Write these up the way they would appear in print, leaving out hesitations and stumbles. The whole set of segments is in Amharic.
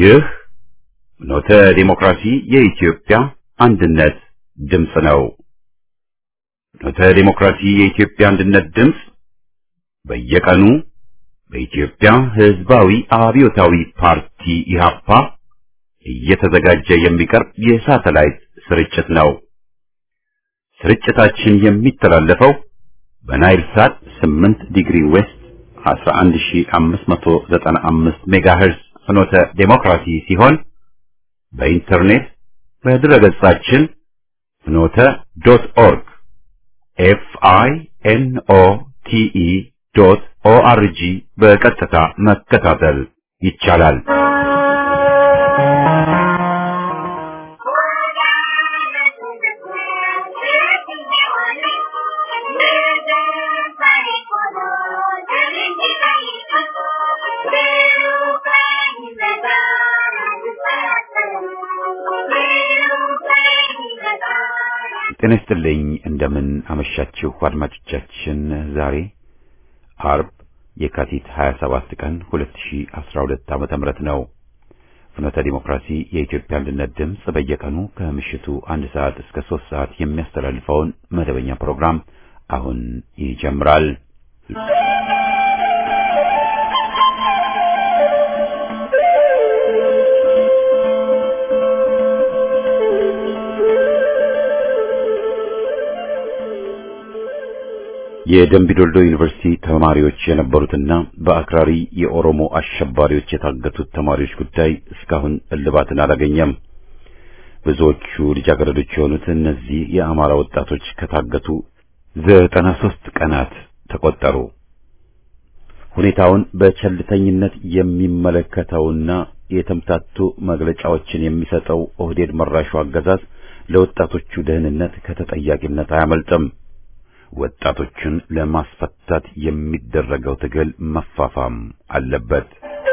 ይህ ፍኖተ ዲሞክራሲ የኢትዮጵያ አንድነት ድምፅ ነው። ፍኖተ ዲሞክራሲ የኢትዮጵያ አንድነት ድምፅ በየቀኑ በኢትዮጵያ ሕዝባዊ አብዮታዊ ፓርቲ ኢህአፓ እየተዘጋጀ የሚቀርብ የሳተላይት ስርጭት ነው። ስርጭታችን የሚተላለፈው በናይል ሳት 8 ዲግሪ ዌስት 11595 ሜጋሄርዝ ፍኖተ ዲሞክራሲ ሲሆን በኢንተርኔት በድረገጻችን ፍኖተ.ኦርግ FINOTE.ORG በቀጥታ መከታተል ይቻላል። ጤና ይስጥልኝ። እንደምን አመሻችሁ አድማጮቻችን። ዛሬ አርብ የካቲት 27 ቀን 2012 ዓ.ም ነው። ፍኖተ ዲሞክራሲ የኢትዮጵያ አንድነት ድምፅ በየቀኑ ከምሽቱ 1 ሰዓት እስከ 3 ሰዓት የሚያስተላልፈውን መደበኛ ፕሮግራም አሁን ይጀምራል። የደምቢዶልዶ ዩኒቨርሲቲ ተማሪዎች የነበሩትና በአክራሪ የኦሮሞ አሸባሪዎች የታገቱት ተማሪዎች ጉዳይ እስካሁን እልባትን አላገኘም። ብዙዎቹ ልጃገረዶች የሆኑት እነዚህ የአማራ ወጣቶች ከታገቱ 93 ቀናት ተቆጠሩ። ሁኔታውን በቸልተኝነት የሚመለከተውና የተምታቱ መግለጫዎችን የሚሰጠው ኦህዴድ መራሹ አገዛዝ ለወጣቶቹ ደህንነት ከተጠያቂነት አያመልጥም። ወጣቶችን ለማስፈታት የሚደረገው ትግል መፋፋም አለበት።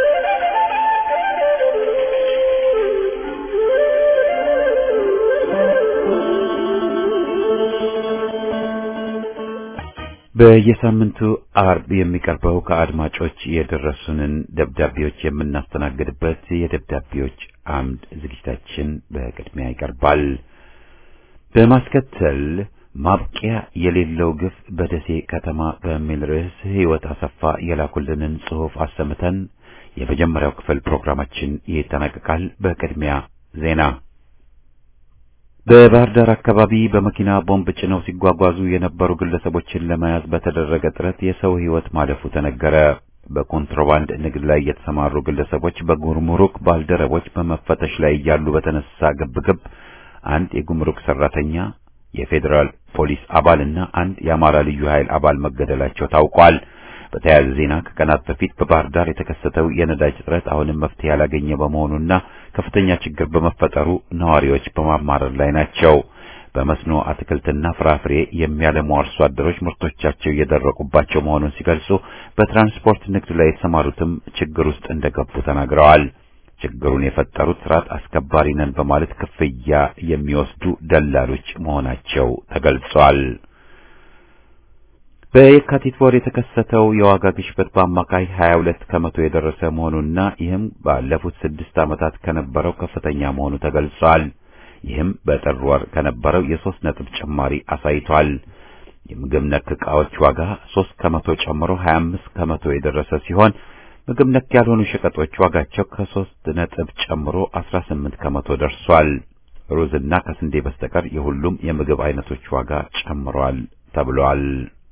በየሳምንቱ አርብ የሚቀርበው ከአድማጮች የደረሱንን ደብዳቤዎች የምናስተናግድበት የደብዳቤዎች አምድ ዝግጅታችን በቅድሚያ ይቀርባል። በማስከተል ማብቂያ የሌለው ግፍ በደሴ ከተማ በሚል ርዕስ ሕይወት አሰፋ የላኩልንን ጽሑፍ አሰምተን የመጀመሪያው ክፍል ፕሮግራማችን ይጠናቀቃል። በቅድሚያ ዜና። በባህር ዳር አካባቢ በመኪና ቦምብ ጭነው ሲጓጓዙ የነበሩ ግለሰቦችን ለመያዝ በተደረገ ጥረት የሰው ሕይወት ማለፉ ተነገረ። በኮንትሮባንድ ንግድ ላይ የተሰማሩ ግለሰቦች በጉምሩክ ባልደረቦች በመፈተሽ ላይ እያሉ በተነሳ ግብግብ አንድ የጉምሩክ ሰራተኛ፣ የፌዴራል ፖሊስ አባልና አንድ የአማራ ልዩ ኃይል አባል መገደላቸው ታውቋል። በተያያዘ ዜና ከቀናት በፊት በባህር ዳር የተከሰተው የነዳጅ እጥረት አሁንም መፍትሄ ያላገኘ በመሆኑና ከፍተኛ ችግር በመፈጠሩ ነዋሪዎች በማማረር ላይ ናቸው። በመስኖ አትክልትና ፍራፍሬ የሚያለሙ አርሶ አደሮች ምርቶቻቸው እየደረቁባቸው መሆኑን ሲገልጹ፣ በትራንስፖርት ንግድ ላይ የተሰማሩትም ችግር ውስጥ እንደገቡ ተናግረዋል። ችግሩን የፈጠሩት ስርዓት አስከባሪ ነን በማለት ክፍያ የሚወስዱ ደላሎች መሆናቸው ተገልጿል። በየካቲት ወር የተከሰተው የዋጋ ግሽበት በአማካይ 22 ከመቶ የደረሰ መሆኑና ይህም ባለፉት 6 ዓመታት ከነበረው ከፍተኛ መሆኑ ተገልጿል። ይህም በጥር ወር ከነበረው የ3 ነጥብ ጭማሪ አሳይቷል። የምግብ ነክ ዕቃዎች ዋጋ 3 ከመቶ ጨምሮ 25 ከመቶ የደረሰ ሲሆን ምግብ ነክ ያልሆኑ ሸቀጦች ዋጋቸው ከ3 ነጥብ ጨምሮ 18 ከመቶ ደርሷል። ሩዝና ከስንዴ በስተቀር የሁሉም የምግብ አይነቶች ዋጋ ጨምሯል ተብሏል።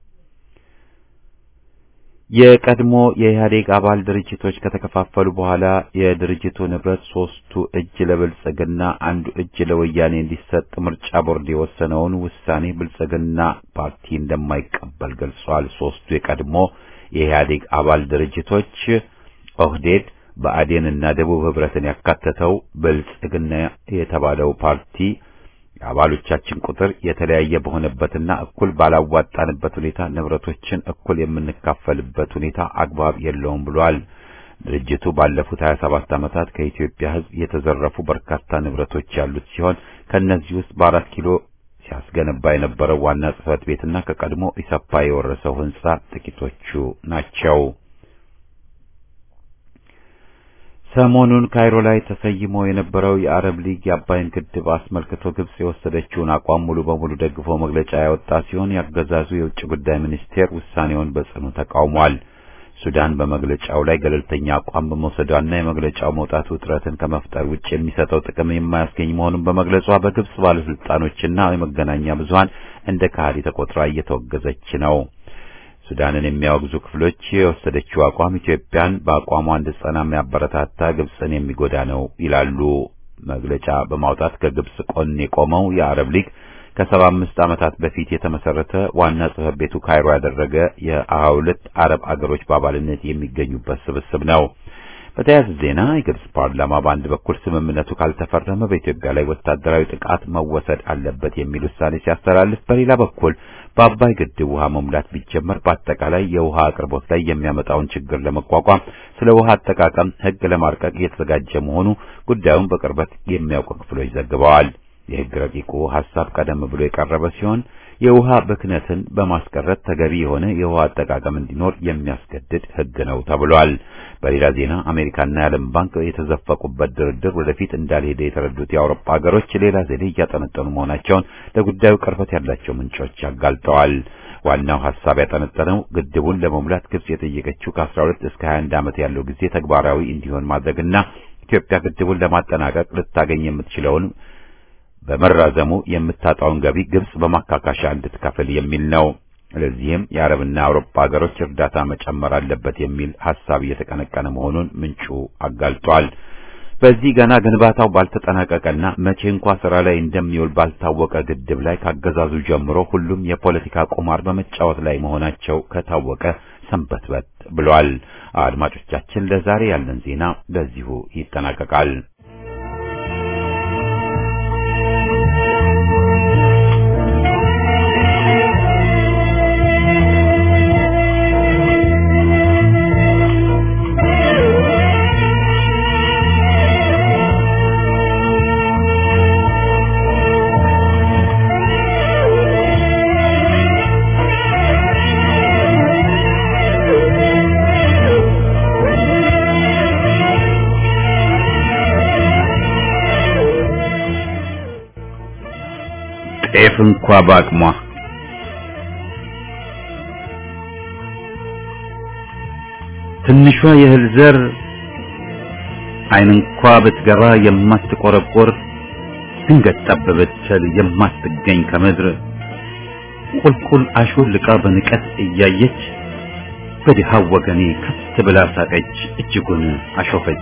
የቀድሞ የኢህአዴግ አባል ድርጅቶች ከተከፋፈሉ በኋላ የድርጅቱ ንብረት 3ቱ እጅ ለብልጽግና አንዱ እጅ ለወያኔ እንዲሰጥ ምርጫ ቦርድ የወሰነውን ውሳኔ ብልጽግና ፓርቲ እንደማይቀበል ገልጿል። 3ቱ የቀድሞ የኢህአዴግ አባል ድርጅቶች ኦህዴድ፣ ብአዴንና ደቡብ ህብረትን ያካተተው ብልጽግና የተባለው ፓርቲ የአባሎቻችን ቁጥር የተለያየ በሆነበትና እኩል ባላዋጣንበት ሁኔታ ንብረቶችን እኩል የምንካፈልበት ሁኔታ አግባብ የለውም ብሏል። ድርጅቱ ባለፉት 27 ዓመታት ከኢትዮጵያ ህዝብ የተዘረፉ በርካታ ንብረቶች ያሉት ሲሆን ከነዚህ ውስጥ በ4 ኪሎ ሲያስገነባ የነበረው ዋና ጽሕፈት ቤትና ከቀድሞ ኢሰፓ የወረሰው ህንጻ ጥቂቶቹ ናቸው። ሰሞኑን ካይሮ ላይ ተሰይሞ የነበረው የአረብ ሊግ የአባይን ግድብ አስመልክቶ ግብጽ የወሰደችውን አቋም ሙሉ በሙሉ ደግፎ መግለጫ ያወጣ ሲሆን ያገዛዙ የውጭ ጉዳይ ሚኒስቴር ውሳኔውን በጽኑ ተቃውሟል። ሱዳን በመግለጫው ላይ ገለልተኛ አቋም በመውሰዷና የመግለጫው መውጣት ውጥረትን ከመፍጠር ውጭ የሚሰጠው ጥቅም የማያስገኝ መሆኑን በመግለጿ በግብጽ ባለስልጣኖችና የመገናኛ ብዙሃን እንደ ካህዲ ተቆጥራ እየተወገዘች ነው። ሱዳንን የሚያወግዙ ክፍሎች የወሰደችው አቋም ኢትዮጵያን በአቋሟ እንድትጸና የሚያበረታታ ግብጽን የሚጎዳ ነው ይላሉ። መግለጫ በማውጣት ከግብጽ ጎን የቆመው የአረብ ሊግ ከ75 ዓመታት በፊት የተመሰረተ ዋና ጽሕፈት ቤቱ ካይሮ ያደረገ የ22 አረብ አገሮች በአባልነት የሚገኙበት ስብስብ ነው። በተያያዘ ዜና የግብጽ ፓርላማ በአንድ በኩል ስምምነቱ ካልተፈረመ በኢትዮጵያ ላይ ወታደራዊ ጥቃት መወሰድ አለበት የሚል ውሳኔ ሲያስተላልፍ፣ በሌላ በኩል በአባይ ግድብ ውሃ መሙላት ቢጀመር በአጠቃላይ የውሃ አቅርቦት ላይ የሚያመጣውን ችግር ለመቋቋም ስለ ውሃ አጠቃቀም ሕግ ለማርቀቅ እየተዘጋጀ መሆኑ ጉዳዩን በቅርበት የሚያውቁ ክፍሎች ዘግበዋል። የሕግ ረቂቁ ሐሳብ ቀደም ብሎ የቀረበ ሲሆን የውሃ ብክነትን በማስቀረት ተገቢ የሆነ የውሃ አጠቃቀም እንዲኖር የሚያስገድድ ሕግ ነው ተብሏል። በሌላ ዜና አሜሪካና የዓለም ባንክ የተዘፈቁበት ድርድር ወደፊት እንዳልሄደ የተረዱት የአውሮፓ ሀገሮች ሌላ ዘዴ እያጠነጠኑ መሆናቸውን ለጉዳዩ ቅርበት ያላቸው ምንጮች አጋልጠዋል። ዋናው ሐሳብ ያጠነጠነው ግድቡን ለመሙላት ግብጽ የጠየቀችው ከ12 እስከ 21 ዓመት ያለው ጊዜ ተግባራዊ እንዲሆን ማድረግና ኢትዮጵያ ግድቡን ለማጠናቀቅ ልታገኝ የምትችለውን በመራዘሙ የምታጣውን ገቢ ግብጽ በማካካሻ እንድትከፍል የሚል ነው። ለዚህም የአረብና አውሮፓ ሀገሮች እርዳታ መጨመር አለበት የሚል ሐሳብ እየተቀነቀነ መሆኑን ምንጩ አጋልጧል። በዚህ ገና ግንባታው ባልተጠናቀቀና መቼ እንኳን ስራ ላይ እንደሚውል ባልታወቀ ግድብ ላይ ካገዛዙ ጀምሮ ሁሉም የፖለቲካ ቁማር በመጫወት ላይ መሆናቸው ከታወቀ ሰንበትበት ብሏል። አድማጮቻችን፣ ለዛሬ ያለን ዜና በዚሁ ይጠናቀቃል። ጤፍ እንኳ ባቅሟ ትንሿ የእህል ዘር አይን እንኳ ብትገባ የማትቆረቆር ድንገት ጠብ ብትል የማትገኝ ከምድር ቁልቁል አሾልቃ በንቀት እያየች በድሃው ወገኔ ከፍ ብላ ሳቀች፣ እጅጉን አሾፈች።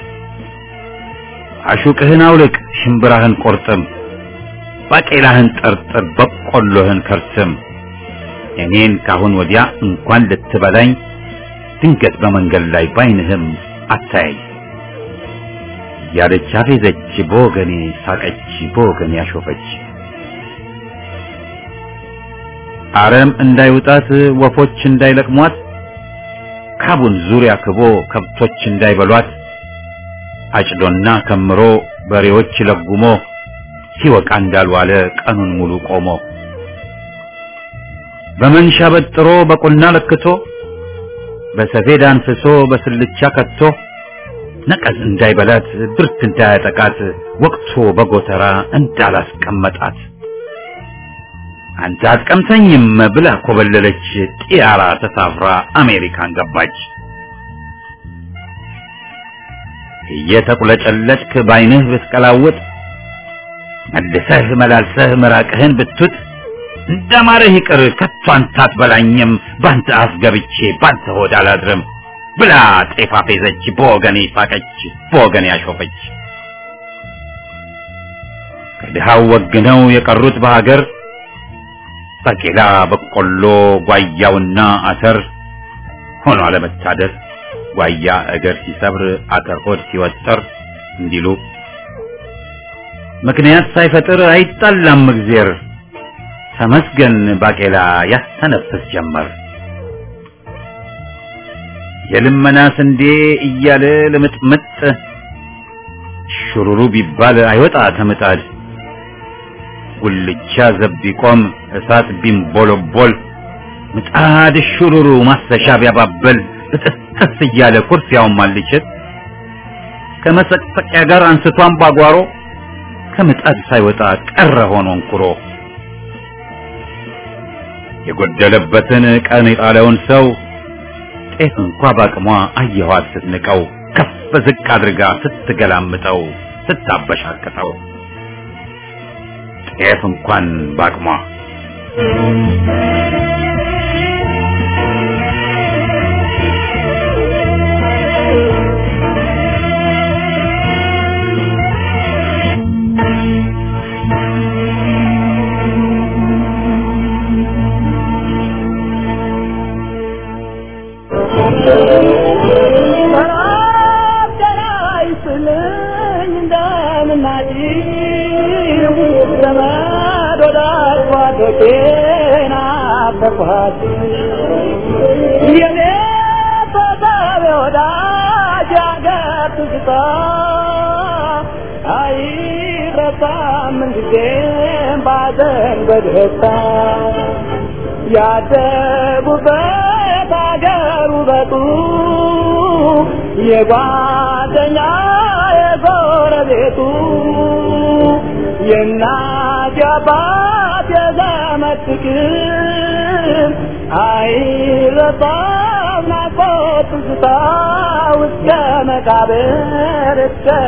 አሹቅህን አውልቅ፣ ሽምብራህን ቆርጥም፣ ባቄላህን ጠርጥር፣ በቆሎህን ከርስም፣ እኔን ካሁን ወዲያ እንኳን ልትበላኝ ድንገት በመንገድ ላይ ባይንህም አታየኝ ያለች አፌዘች፣ በወገኔ ሳቀች፣ በወገኔ አሾፈች። አረም እንዳይውጣት ወፎች እንዳይለቅሟት ካቡን ዙሪያ ክቦ ከብቶች እንዳይበሏት አጭዶና ከምሮ በሬዎች ለጉሞ ሲወቃ እንዳልዋለ ቀኑን ሙሉ ቆሞ በመንሻ በጥሮ በቁና ለክቶ በሰፌድ አንፍሶ በስልቻ ከቶ ነቀዝ እንዳይበላት ብርት እንዳያጠቃት ወቅቶ በጎተራ እንዳላስቀመጣት አንተ አትቀምሰኝም ብላ ኮበለለች፣ ጢያራ ተሳፍራ አሜሪካን ገባች። እየተቁለጨለጭክ ባይንህ ብትቀላውጥ መልሰህ መላልሰህ ምራቅህን ብትውጥ እንደማረህ ይቅር ከቶ አንተ አትበላኝም፣ ባንተ አፍ ገብቼ ባንተ ሆድ አላድርም ብላ ጤፍ አፌዘች፣ በወገኔ ሳቀች፣ በወገኔ አሾፈች። ከድሃው ወግነው የቀሩት በሀገር ባቄላ በቆሎ ጓያውና አተር ሆኖ አለመታደር ጓያ እግር ሲሰብር አተር ሆድ ሲወጠር እንዲሉ ምክንያት ሳይፈጥር አይጣላም እግዜር ተመስገን ባቄላ ያስተነፍስ ጀመር። የልመና ስንዴ እያለ ለምጥምጥ ሽሩሩ ቢባል አይወጣ ተምጣድ ጉልቻ ዘቢቆም እሳት ቢንቦለቦል ምጣድ ሽሩሩ ማሰሻ ቢያባበል ብጥስጥስ እያለ ኩርፊያውን ማልችት ከመሰቅሰቂያ ጋር አንስቷን ባጓሮ ከምጣድ ሳይወጣ ቀረ ሆኖ እንኩሮ የጎደለበትን ቀን የጣለውን ሰው ጤፍ እንኳን ባቅሟ አየኋት ስትንቀው ከፍ ዝቅ አድርጋ ስትገላምጠው ስታበሻቅጠው ጤፍ እንኳን ባቅሟ ያደጉበት አገሩ በጡ የጓደኛ የጎረቤቱ የእናት የአባት የዘመድ ፍቅር አይረሳም ናፍቆት ትዝታ እስከ መቃብር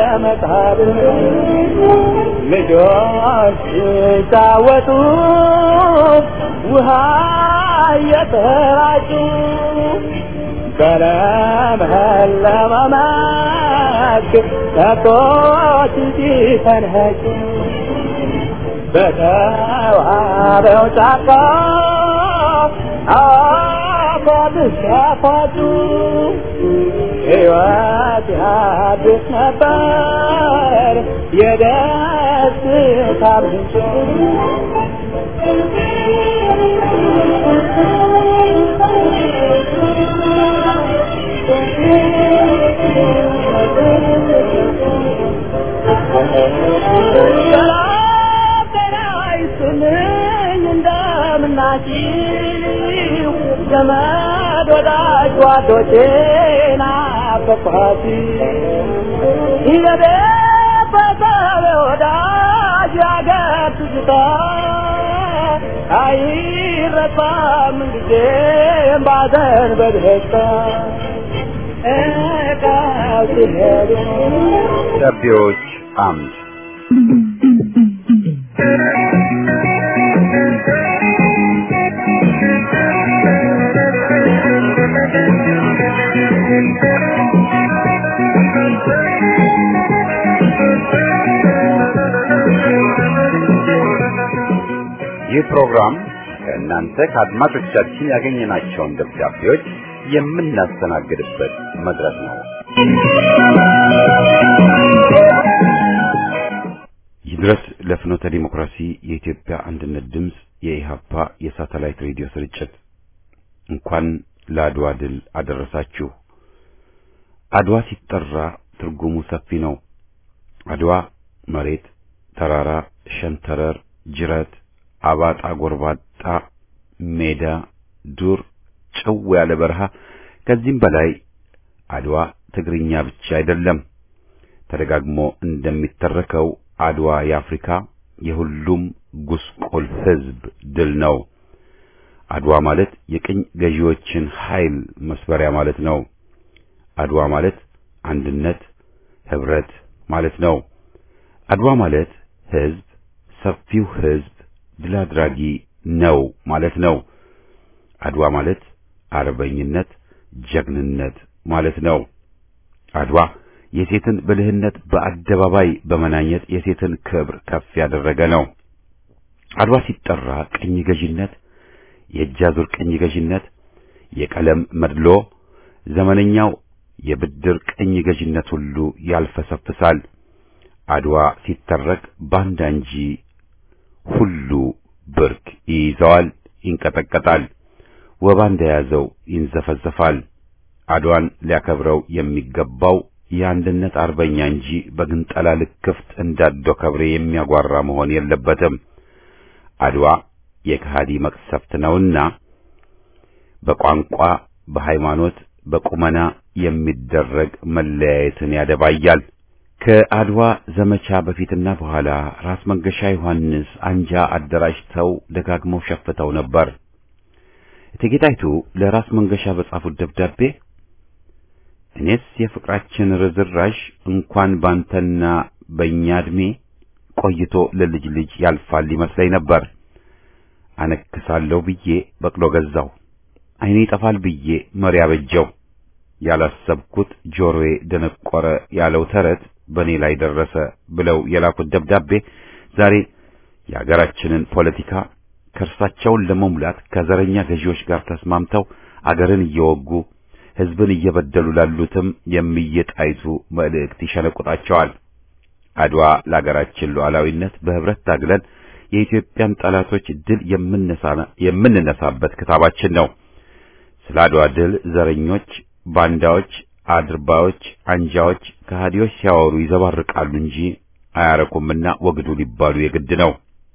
ልጆች ሲጫወቱ ውሃ እየተራጩ በለመለመ መስክ ከብቶች ሲፈንጩ በተዋበው ጫካ አፏብስ ያፏጩ ሕይወት ያድስ ነበር የደስታ ምንጭ እንደምናችሁ ዘመድ ወዳጅ ጓዶቼ ናፈቅኋት የቤተሰብ ወዳጅ ያገር ትዝታ አይረሳም ጊዜም ባዘን በደስታ እቃው ሲሄዱ ደብዳቤዎች አምድ ይህ ፕሮግራም ከእናንተ ከአድማጮቻችን ያገኘናቸውን ደብዳቤዎች የምናስተናግድበት መድረክ ነው። ይድረስ ለፍኖተ ዲሞክራሲ የኢትዮጵያ አንድነት ድምጽ የኢሃፓ የሳተላይት ሬዲዮ ስርጭት እንኳን ለአድዋ ድል አደረሳችሁ። አድዋ ሲጠራ ትርጉሙ ሰፊ ነው። አድዋ መሬት፣ ተራራ፣ ሸንተረር፣ ጅረት፣ አባጣ ጎርባጣ፣ ሜዳ፣ ዱር፣ ጭው ያለ በረሃ፣ ከዚህም በላይ አድዋ ትግርኛ ብቻ አይደለም። ተደጋግሞ እንደሚተረከው አድዋ የአፍሪካ የሁሉም ጉስቁል ሕዝብ ድል ነው። አድዋ ማለት የቅኝ ገዢዎችን ኃይል መስበሪያ ማለት ነው። አድዋ ማለት አንድነት፣ ህብረት ማለት ነው። አድዋ ማለት ሕዝብ፣ ሰፊው ሕዝብ ድል አድራጊ ነው ማለት ነው። አድዋ ማለት አርበኝነት፣ ጀግንነት ማለት ነው። አድዋ የሴትን ብልህነት በአደባባይ በመናኘት የሴትን ክብር ከፍ ያደረገ ነው። አድዋ ሲጠራ ቅኝ ገዢነት፣ የእጃዙር ቅኝ ገዢነት፣ የቀለም መድሎ፣ ዘመነኛው የብድር ቅኝ ገዢነት ሁሉ ያልፈሰፍሳል። አድዋ ሲተረክ ባንዳ እንጂ ሁሉ ብርክ ይይዘዋል፣ ይንቀጠቀጣል። ወባ እንደያዘው ይንዘፈዘፋል። አድዋን ሊያከብረው የሚገባው የአንድነት አርበኛ እንጂ በግንጠላ ልክፍት እንዳዶ ከብሬ የሚያጓራ መሆን የለበትም። አድዋ የከሃዲ መቅሰፍት ነውና በቋንቋ፣ በሃይማኖት፣ በቁመና የሚደረግ መለያየትን ያደባያል። ከአድዋ ዘመቻ በፊትና በኋላ ራስ መንገሻ ዮሐንስ አንጃ አደራጅተው ደጋግመው ሸፍተው ነበር። እቴጌ ጣይቱ ለራስ መንገሻ በጻፉት ደብዳቤ እኔስ የፍቅራችን ርዝራዥ እንኳን ባንተና በእኛ ዕድሜ ቆይቶ ለልጅ ልጅ ያልፋል ይመስለኝ ነበር። አነክሳለሁ ብዬ በቅሎ ገዛው፣ ዓይኔ ይጠፋል ብዬ መሪ አበጀው፣ ያላሰብኩት ጆሮዬ ደነቆረ ያለው ተረት በእኔ ላይ ደረሰ ብለው የላኩት ደብዳቤ ዛሬ የአገራችንን ፖለቲካ ከርሳቸውን ለመሙላት ከዘረኛ ገዢዎች ጋር ተስማምተው አገርን እየወጉ ሕዝብን እየበደሉ ላሉትም የሚየጣይቱ መልእክት ይሸነቁጣቸዋል። አድዋ ለአገራችን ሉዓላዊነት በህብረት ታግለን የኢትዮጵያን ጠላቶች ድል የምንነሳበት ክታባችን ነው። ስለ አድዋ ድል ዘረኞች፣ ባንዳዎች፣ አድርባዮች፣ አንጃዎች፣ ከሃዲዎች ሲያወሩ ይዘባርቃሉ እንጂ አያረኩምና ወግዱ ሊባሉ የግድ ነው።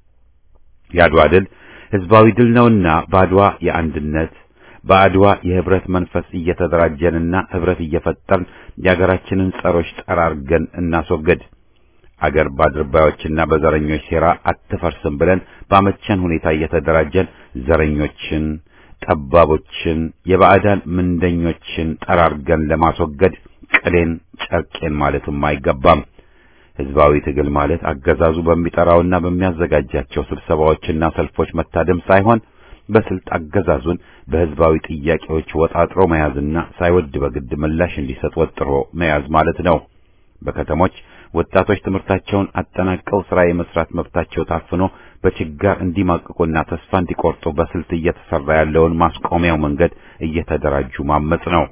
የአድዋ ድል ህዝባዊ ድል ነውና በአድዋ የአንድነት በአድዋ የህብረት መንፈስ እየተደራጀንና ህብረት እየፈጠርን የአገራችንን ጸሮች ጠራርገን እናስወግድ። አገር ባድርባዮችና በዘረኞች ሴራ አትፈርስም ብለን ባመቸን ሁኔታ እየተደራጀን ዘረኞችን፣ ጠባቦችን፣ የባዕዳን ምንደኞችን ጠራርገን ለማስወገድ ቅሌን ጨርቄን ማለትም አይገባም። ህዝባዊ ትግል ማለት አገዛዙ በሚጠራውና በሚያዘጋጃቸው ስብሰባዎችና ሰልፎች መታደም ሳይሆን በስልት አገዛዙን በህዝባዊ ጥያቄዎች ወጣጥሮ መያዝና ሳይወድ በግድ ምላሽ እንዲሰጥ ወጥሮ መያዝ ማለት ነው። በከተሞች ወጣቶች ትምህርታቸውን አጠናቀው ስራ የመስራት መብታቸው ታፍኖ በችጋር እንዲማቅቁና ተስፋ እንዲቆርጡ በስልት እየተሰራ ያለውን ማስቆሚያው መንገድ እየተደራጁ ማመጽ ነው።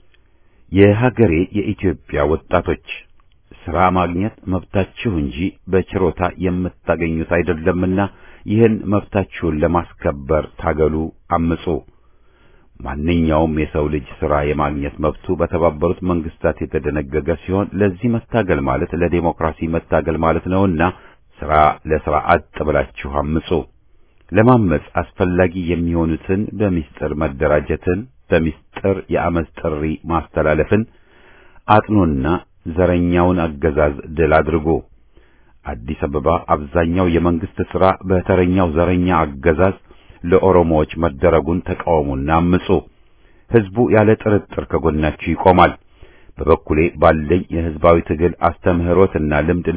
የሀገሬ የኢትዮጵያ ወጣቶች ስራ ማግኘት መብታችሁ እንጂ በችሮታ የምታገኙት አይደለምና ይህን መብታችሁን ለማስከበር ታገሉ፣ አምጹ። ማንኛውም የሰው ልጅ ስራ የማግኘት መብቱ በተባበሩት መንግስታት የተደነገገ ሲሆን ለዚህ መታገል ማለት ለዲሞክራሲ መታገል ማለት ነውና ስራ ለስራ አጥ ብላችሁ አምጹ። ለማመጽ አስፈላጊ የሚሆኑትን በሚስጥር መደራጀትን፣ በሚስጥር የአመጽ ጥሪ ማስተላለፍን አጥኑና ዘረኛውን አገዛዝ ድል አድርጉ። አዲስ አበባ አብዛኛው የመንግስት ስራ በተረኛው ዘረኛ አገዛዝ ለኦሮሞዎች መደረጉን ተቃወሙና አምጹ። ህዝቡ ያለ ጥርጥር ከጎናችሁ ይቆማል። በበኩሌ ባለኝ የህዝባዊ ትግል አስተምህሮትና ልምድ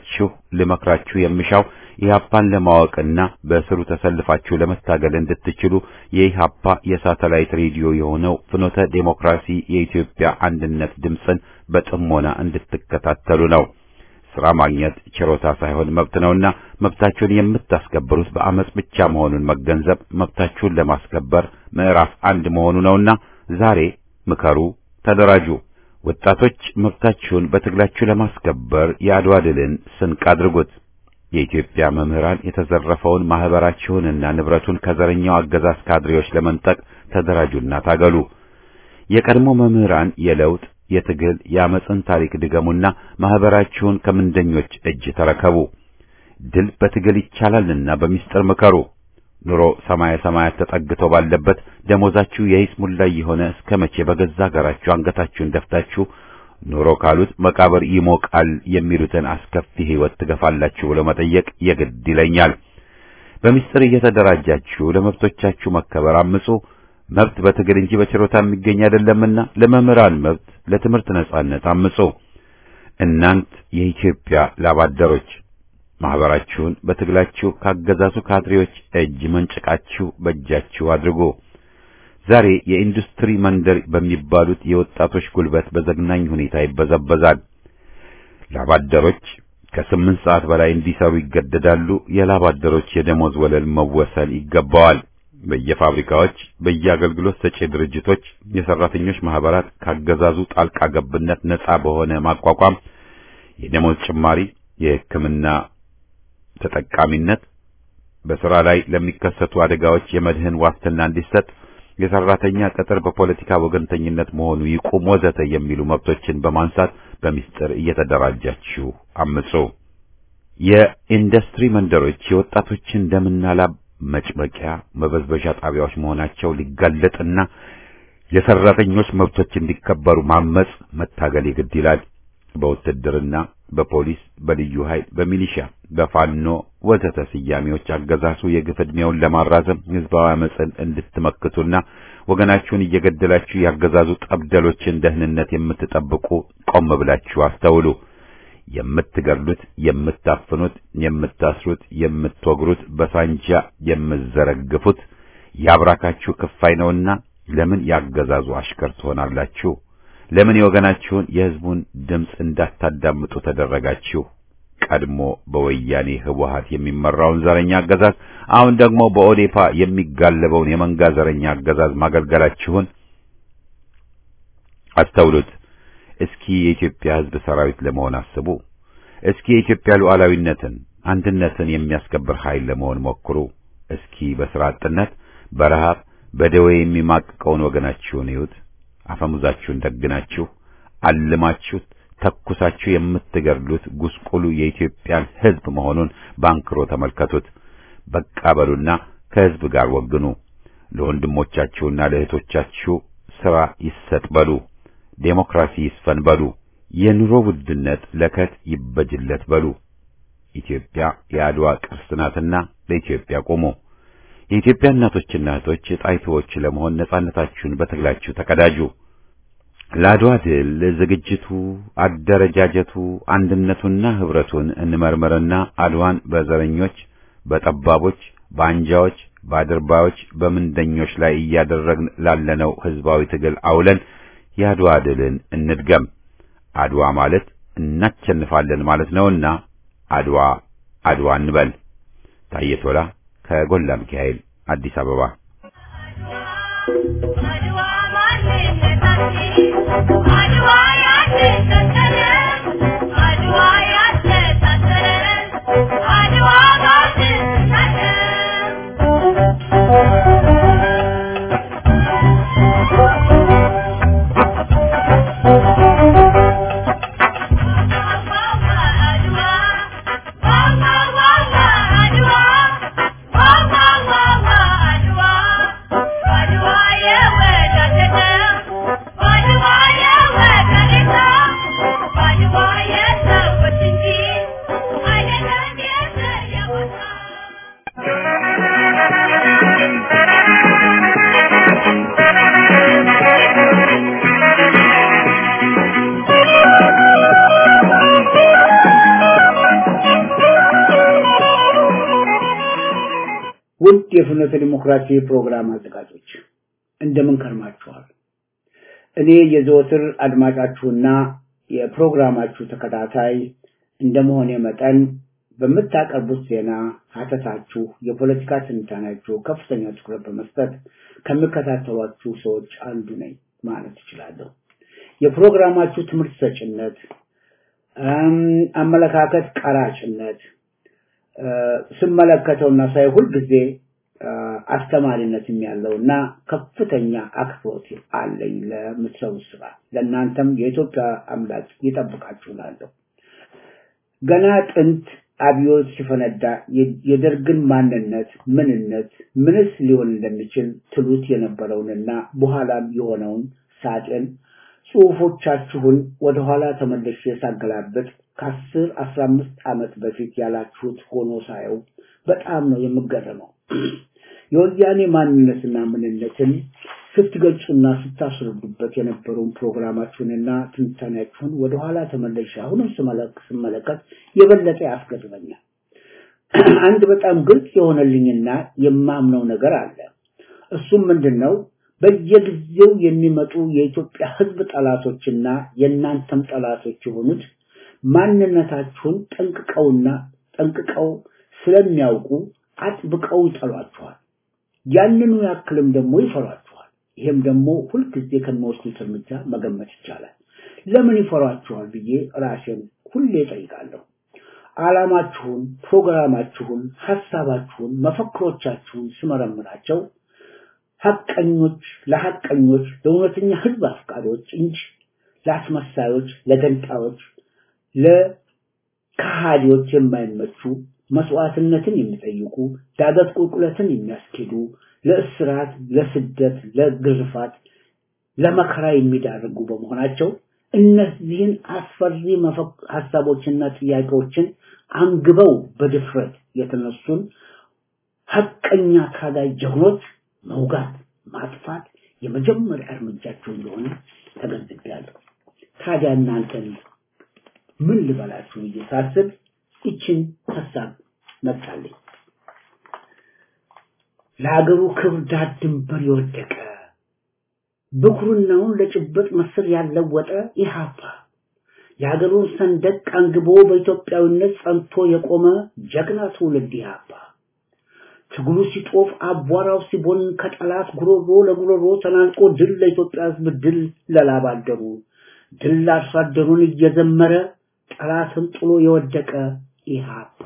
ልመክራችሁ የምሻው ኢህአፓን ለማወቅና በስሩ ተሰልፋችሁ ለመታገል እንድትችሉ የኢህአፓ የሳተላይት ሬዲዮ የሆነው ፍኖተ ዴሞክራሲ የኢትዮጵያ አንድነት ድምፅን በጥሞና እንድትከታተሉ ነው። ስራ ማግኘት ችሮታ ሳይሆን መብት ነውና መብታችሁን የምታስከብሩት በአመጽ ብቻ መሆኑን መገንዘብ መብታችሁን ለማስከበር ምዕራፍ 1 መሆኑ ነውና ዛሬ ምከሩ፣ ተደራጁ። ወጣቶች መብታችሁን በትግላችሁ ለማስከበር የአድዋ ድልን ስንቅ አድርጉት። የኢትዮጵያ መምህራን የተዘረፈውን ማህበራችሁንና ንብረቱን ከዘረኛው አገዛዝ ካድሬዎች ለመንጠቅ ተደራጁና ታገሉ። የቀድሞ መምህራን የለውጥ የትግል የአመጽን ታሪክ ድገሙና ማህበራችሁን ከምንደኞች እጅ ተረከቡ። ድል በትግል ይቻላልና በሚስጥር ምከሩ። ኑሮ ሰማየ ሰማያት ተጠግቶ ባለበት ደሞዛችሁ የይስሙላ የሆነ እስከ መቼ በገዛ ሀገራችሁ አንገታችሁን ደፍታችሁ ኑሮ ካሉት መቃብር ይሞቃል የሚሉትን አስከፊ ህይወት ትገፋላችሁ ብሎ መጠየቅ የግድ ይለኛል። በሚስጥር እየተደራጃችሁ ለመብቶቻችሁ መከበር አምጹ። መብት በትግል እንጂ በችሮታ የሚገኝ አይደለምና ለመምህራን መብት፣ ለትምህርት ነጻነት አምጹ። እናንት የኢትዮጵያ ላባደሮች ማህበራችሁን በትግላችሁ ካገዛዙ ካድሬዎች እጅ መንጭቃችሁ በእጃችሁ አድርጉ። ዛሬ የኢንዱስትሪ መንደር በሚባሉት የወጣቶች ጉልበት በዘግናኝ ሁኔታ ይበዘበዛል። ላባደሮች ከ8 ሰዓት በላይ እንዲሰሩ ይገደዳሉ። የላባደሮች የደሞዝ ወለል መወሰን ይገባዋል። በየፋብሪካዎች በየአገልግሎት ሰጪ ድርጅቶች የሰራተኞች ማህበራት ካገዛዙ ጣልቃ ገብነት ነጻ በሆነ ማቋቋም የደሞዝ ጭማሪ፣ የሕክምና ተጠቃሚነት፣ በስራ ላይ ለሚከሰቱ አደጋዎች የመድህን ዋስትና እንዲሰጥ፣ የሰራተኛ ቅጥር በፖለቲካ ወገንተኝነት መሆኑ ይቁም ወዘተ የሚሉ መብቶችን በማንሳት በሚስጥር እየተደራጃችሁ አምጹ። የኢንዱስትሪ መንደሮች የወጣቶችን ደምና ላብ መጭመቂያ መበዝበዣ ጣቢያዎች መሆናቸው ሊጋለጥና የሰራተኞች መብቶች እንዲከበሩ ማመጽ መታገል ይግድ ይላል። በውትድርና በፖሊስ በልዩ ኃይል በሚሊሻ በፋኖ ወዘተ ስያሜዎች አገዛዙ የግፍ ዕድሜውን ለማራዘም ህዝባዊ አመጽን እንድትመክቱና ወገናችሁን እየገደላችሁ ያገዛዙ ጠብደሎችን ደህንነት የምትጠብቁ ቆም ብላችሁ አስተውሉ። የምትገድሉት የምታፍኑት የምታስሩት የምትወግሩት በሳንጃ የምትዘረግፉት ያብራካችሁ ክፋይ ነውና ለምን ያገዛዙ አሽከር ትሆናላችሁ? ለምን የወገናችሁን የህዝቡን ድምጽ እንዳታዳምጡ ተደረጋችሁ? ቀድሞ በወያኔ ህወሓት የሚመራውን ዘረኛ አገዛዝ አሁን ደግሞ በኦዴፓ የሚጋለበውን የመንጋ ዘረኛ አገዛዝ ማገልገላችሁን አስተውሉት። እስኪ የኢትዮጵያ ህዝብ ሰራዊት ለመሆን አስቡ። እስኪ የኢትዮጵያ ሉዓላዊነትን አንድነትን የሚያስከብር ኃይል ለመሆን ሞክሩ። እስኪ በስራ አጥነት በረሃብ በደዌ የሚማቅቀውን ወገናችሁን ይዩት። አፈሙዛችሁን ደግናችሁ አልማችሁ ተኩሳችሁ የምትገድሉት ጉስቁሉ የኢትዮጵያን ህዝብ መሆኑን ባንክሮ ተመልከቱት። በቃ በሉና ከህዝብ ጋር ወግኑ። ለወንድሞቻችሁና ለእህቶቻችሁ ስራ ይሰጥ በሉ። ዴሞክራሲ ይስፈን በሉ። የኑሮ ውድነት ለከት ይበጅለት በሉ። ኢትዮጵያ የአድዋ ቅርስ ናትና ለኢትዮጵያ ቆሙ። የኢትዮጵያ እናቶችና እህቶች ጣይቶች ለመሆን ነጻነታችሁን በትግላችሁ ተቀዳጁ። ለአድዋ ድል ዝግጅቱ፣ አደረጃጀቱ፣ አንድነቱና ህብረቱን እንመርምርና አድዋን በዘረኞች፣ በጠባቦች፣ በአንጃዎች፣ በአድርባዮች፣ በምንደኞች ላይ እያደረግን ላለነው ህዝባዊ ትግል አውለን የአድዋ ድልን እንድገም። አድዋ ማለት እናቸንፋለን ማለት ነውና አድዋ አድዋ እንበል። ታዬ ቶላ ከጎላ ሚካኤል አዲስ አበባ። አድዋ አድዋ ያተሰተረ አድዋ ያተሰተረ አድዋ ውድ የፍኖተ ዲሞክራሲ ፕሮግራም አዘጋጆች እንደምን ከርማችኋል? እኔ የዘወትር አድማጫችሁና የፕሮግራማችሁ ተከታታይ እንደመሆኔ መጠን በመታቀርቡት ዜና ሀተታችሁ የፖለቲካ ትንታኔያችሁ ከፍተኛ ትኩረት በመስጠት ከመከታተሏችሁ ሰዎች አንዱ ነኝ ማለት እችላለሁ። የፕሮግራማችሁ ትምህርት ሰጭነት፣ አመለካከት ቀራጭነት ስመለከተውና ሳይ ሁሉ ጊዜ አስተማሪነትም ያለውና ከፍተኛ አክብሮት አለኝ ለምትሰሩት ስራ። ለእናንተም የኢትዮጵያ አምላክ ይጠብቃችኋለሁ። ገና ጥንት አብዮት ሲፈነዳ የደርግን ማንነት ምንስ ሊሆን እንደሚችል ትሉት የነበረውንና በኋላም የሆነውን ሳጥን ጽሁፎቻችሁን ወደ ኋላ ተመልሼ ሳገላብጥ ከ10-15 ዓመት በፊት ያላችሁት ሆኖ ሳየው በጣም ነው የምገረመው። የወያኔ ማንነትና ምንነትን ስትገልጹና ስታስረዱበት የነበረውን ፕሮግራማችሁንና ትንታኔያችሁን ወደ ኋላ ተመልሼ አሁንም ስመለከት የበለጠ ያስገርመኛል። አንድ በጣም ግልጽ የሆነልኝና የማምነው ነገር አለ። እሱም ምንድነው? በየጊዜው የሚመጡ የኢትዮጵያ ህዝብ ጠላቶችና የእናንተም ጠላቶች የሆኑት ማንነታችሁን ጠንቅቀው ስለሚያውቁ አጥብቀው ይጠሏችኋል። ያንኑ ያክልም ደግሞ ይፈሯችኋል። ይሄም ደግሞ ሁሉ ጊዜ ከነወስዱት እርምጃ መገመት ይቻላል። ለምን ይፈሯችኋል ብዬ ራሴን ሁሌ ጠይቃለሁ። ዓላማችሁን፣ ፕሮግራማችሁን፣ ሐሳባችሁን፣ መፈክሮቻችሁን ስመረምራቸው ሐቀኞች ለእውነተኛ ህዝብ አፍቃሪዎች እንጂ ለአስመሳዮች፣ ለገንጣዮች፣ ለካሃዲዎች የማይመቹ መስዋዕትነትን የሚጠይቁ ዳገት ቁልቁለትን የሚያስኬዱ ለእስራት፣ ለስደት፣ ለግርፋት፣ ለመከራ የሚዳርጉ በመሆናቸው እነዚህን አስፈሪ ሐሳቦችና ጥያቄዎችን አንግበው በድፍረት የተነሱን ሐቀኛ ታጋይ ጀግኖች መውጋት ማጥፋት የመጀመሪያ እርምጃቸው እንደሆነ ተገንዝቤያለሁ። ታዲያ እናንተን ምን ልበላችሁ እየሳስብ እቺን ሐሳብ መጣልኝ። ለሀገሩ ክብር ዳር ድንበር የወደቀ ብኩርናውን ለጭበጥ ምስር ያለወጠ ኢህአፓ የሀገሩን ሰንደቅ አንግቦ በኢትዮጵያዊነት ጸንቶ የቆመ ጀግና ትውልድ ኢህአፓ ትግሉ ሲጦፍ አቧራው ሲቦን ከጠላት ጉሮሮ ለጉሮሮ ተናንቆ ድል ለኢትዮጵያ ሕዝብ ድል ለላባደሩ ድል ለአርሶአደሩን እየዘመረ ጠላትን ጥሎ የወደቀ ኢህአፓ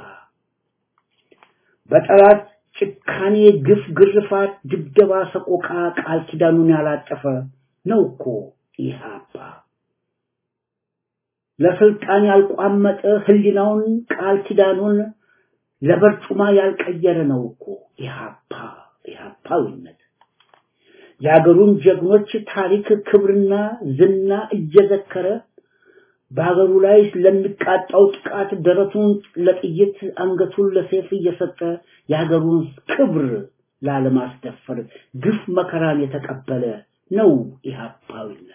በጠላት ጭካኔ ግፍ ግርፋት ድብደባ ሰቆቃ ቃል ኪዳኑን ያላጠፈ ነውኮ ኢህአፓ ለስልጣን ያልቋመጠ ህሊናውን ቃል ኪዳኑን ለበርጩማ ያልቀየረ ነውኮ ኢህአፓዊነት የሀገሩን ጀግኖች ታሪክ ክብርና ዝና እየዘከረ በሀገሩ ላይ ለሚቃጣው ጥቃት ደረቱን ለጥይት አንገቱን ለሰይፍ እየሰጠ የሀገሩን ክብር ላለማስደፈር ግፍ መከራን የተቀበለ ነው ኢህአፓዊነት።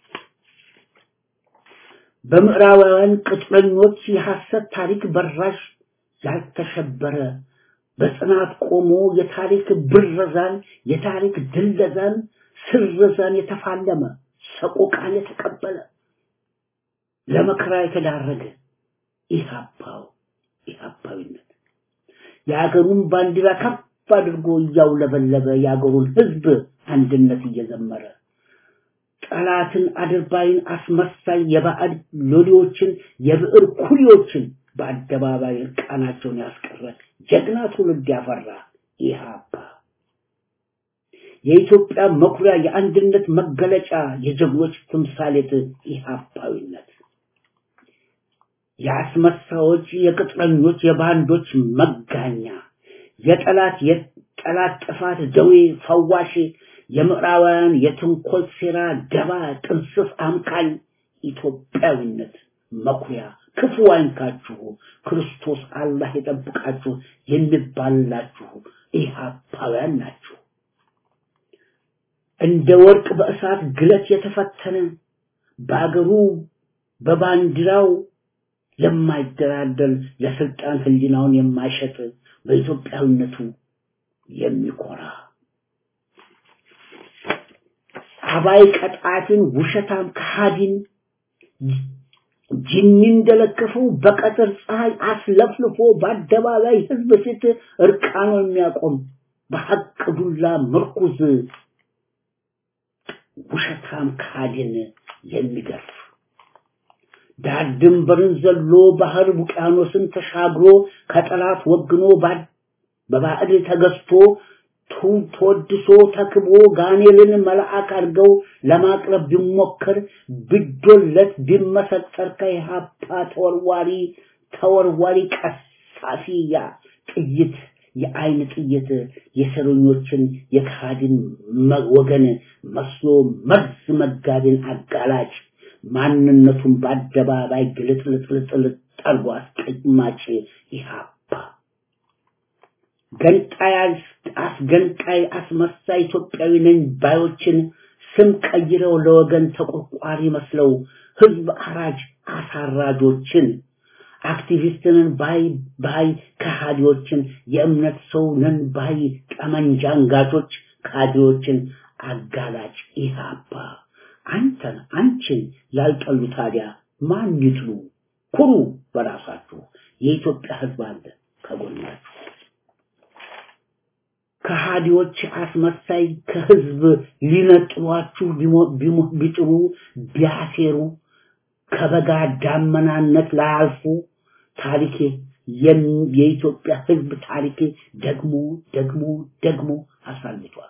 በምዕራባውያን ቅጥረኞች የሐሰት ታሪክ በራሽ ያልተሸበረ በጽናት ቆሞ የታሪክ ብረዛን የታሪክ ድልዘዛን ስርዛን የተፋለመ ሰቆቃን የተቀበለ ለመከራ የተዳረገ ኢህአፓዊነት የሀገሩን ባንዲራ ከፍ አድርጎ እያውለበለበ የሀገሩን ህዝብ አንድነት እየዘመረ ጠላትን አድርባይን አስመሳይ የባዕድ ሎሌዎችን የብዕር ኩሊዎችን በአደባባይ ቃናቸውን ያስቀረ ጀግና ትውልድ ያፈራ ኢህአፓ የኢትዮጵያ መኩሪያ የአንድነት መገለጫ የጀግኖች ተምሳሌት ኢህአፓዊነት ያስመሳዮች የቅጥረኞች የባንዶች መጋኛ የጠላት ጥፋት ደዌ ፈዋሽ የምዕራባውያን የትንኮል ሴራ ደባ ጥንስስ አምካኝ ኢትዮጵያዊነት መኩሪያ ክፉ አይንካችሁ ክርስቶስ አላህ ይጠብቃችሁ የሚባልላችሁ ኢህአፓውያን ናችሁ። እንደ ወርቅ በእሳት ግለት የተፈተነ በአገሩ በባንዲራው የማይደራደር ለስልጣን ህሊናውን የማይሸጥ በኢትዮጵያዊነቱ የሚኮራ አባይ ቀጣትን ውሸታም ከሃዲን ጅኒን ደለከፈው በቀጥር ፀሐይ አስለፍልፎ በአደባባይ ህዝብ ፊት እርቃኑ የሚያቆም በሐቅ ዱላ ምርኩዝ ውሸታም ከሃዲን የሚገርፍ ዳር ድንበርን ዘሎ ባህር ውቅያኖስን ተሻግሮ ከጠላት ወግኖ በባዕድ ተገዝቶ ተወድሶ ተክቦ ጋኔልን መልአክ አድርገው ለማቅረብ ቢሞከር ቢዶለት ቢመሰጠር ከኢህአፓ ተወርዋሪ ቀሳፊያ ጥይት የአይን ጥይት የሰሩኞችን የካድን ወገን መስሎ መርዝ መጋቢን አጋላጭ ማንነቱን በአደባባይ ግልጥልጥልጥል ጠርጎ አስቀማጭ ኢህአፓ ገንጣይ አስመሳይ ኢትዮጵያዊ ነኝ ባዮችን ስም ቀይረው ለወገን ተቆርቋሪ መስለው ህዝብ አራጅ አሳራጆችን አክቲቪስትንን ባይ ከሃዲዎችን የእምነት ሰው ነን ባይ ጠመንጃንጋቶች ካዲዎችን አጋላጭ ኢህአፓ አንቺን ያልጠሉ ታዲያ ማን ይጥሉ? ኩሩ በራሳችሁ የኢትዮጵያ ህዝብ አለ ከጎናችሁ። ከሃዲዎች አስመሳይ ከህዝብ ሊነጥሏችሁ ቢጥሩ ቢያሴሩ ከበጋ ዳመናነት ላያልፉ ታሪኬ የኢትዮጵያ ህዝብ ታሪኬ ደግሞ አሳልፏል።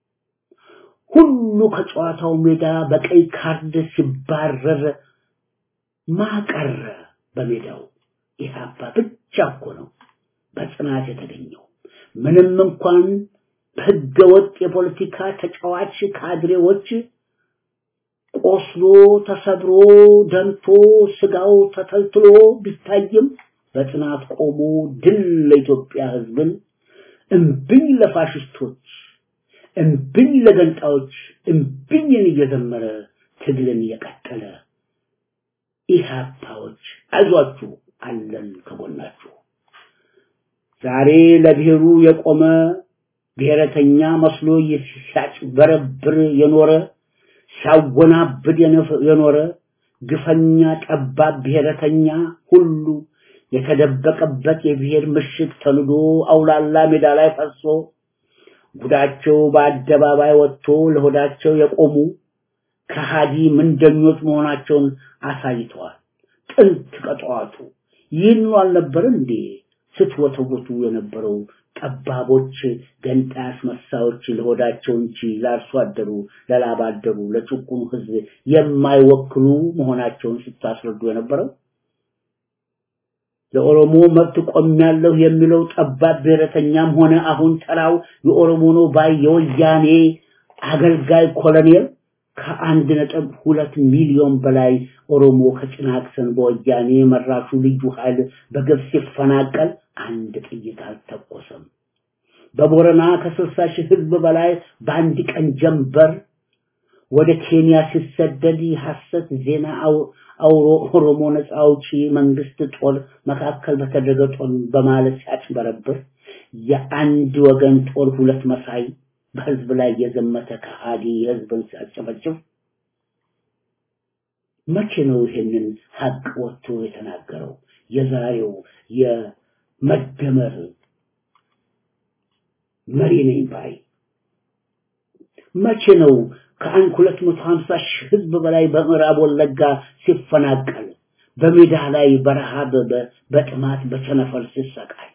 ሁሉ ከጨዋታው ሜዳ በቀይ ካርድ ሲባረር ማቀረ በሜዳው ኢህአፓ ብቻ እኮ ነው በጽናት የተገኘው። ምንም እንኳን በህገወጥ የፖለቲካ ተጫዋች ካድሬዎች ቆስሎ ተሰብሮ ደምቶ ስጋው ተተልትሎ ቢታይም በጽናት ቆሞ ድል ለኢትዮጵያ ሕዝብን እምብኝ ለፋሽስቶች እምብኝ ለገንጣዎች እምብኝን እየዘመረ ትግልን የቀጠለ ኢህአፓዎች አይዟችሁ አለን ከጎናችሁ። ዛሬ ለብሔሩ የቆመ ብሔረተኛ መስሎ ሲያጭበረብር የኖረ ሲያወናብድ የኖረ ግፈኛ ጠባብ ብሔረተኛ ሁሉ የተደበቀበት የብሔር ምሽግ ተንዶ አውላላ ሜዳ ላይ ፈሶ ጉዳቸው በአደባባይ ወጥቶ ለሆዳቸው የቆሙ ከሃዲ ምንደኞች መሆናቸውን አሳይተዋል። ጥንት ከጠዋቱ ይህን አልነበር እንዴ ስትወተውቱ የነበረው? ጠባቦች ገንጣስ መሳዎች ለሆዳቸው እንጂ ለአርሶ አደሩ ለላብ አደሩ ለጭቁኑ ሕዝብ የማይወክሉ መሆናቸውን ስታስረዱ የነበረው? ለኦሮሞ መብት ቆሜያለሁ የሚለው ጠባብ ብሔረተኛም ሆነ አሁን ተራው የኦሮሞ ነው ባይ የወያኔ አገልጋይ ኮሎኔል ከ1.2 ሚሊዮን በላይ ኦሮሞ ከጭናክሰን በወያኔ መራሹ ልዩ ኃይል በግፍ ሲፈናቀል አንድ ጥይት አልተኮሰም። በቦረና ከ60 ሺህ ሕዝብ በላይ በአንድ ቀን ጀንበር ወደ ኬንያ ሲሰደድ ሐሰት ዜና ኦሮሞ ነፃ አውጪ መንግስት ጦር መካከል በተደረገ ጦር በማለት ሲያጭበረብር የአንድ ወገን ጦር ሁለት መሳይ በህዝብ ላይ የዘመተ ከሃዲ ህዝብን ሲያጨበጭብ መቼ ነው ይሄንን ሀቅ ወጥቶ የተናገረው? የዛሬው የመደመር መሪ ነኝ ባይ መቼ ነው ከ250 ሺህ ህዝብ በላይ በምዕራብ ወለጋ ሲፈናቀል በሜዳ ላይ በረሃብ በጥማት በቸነፈር ሲሰቃይ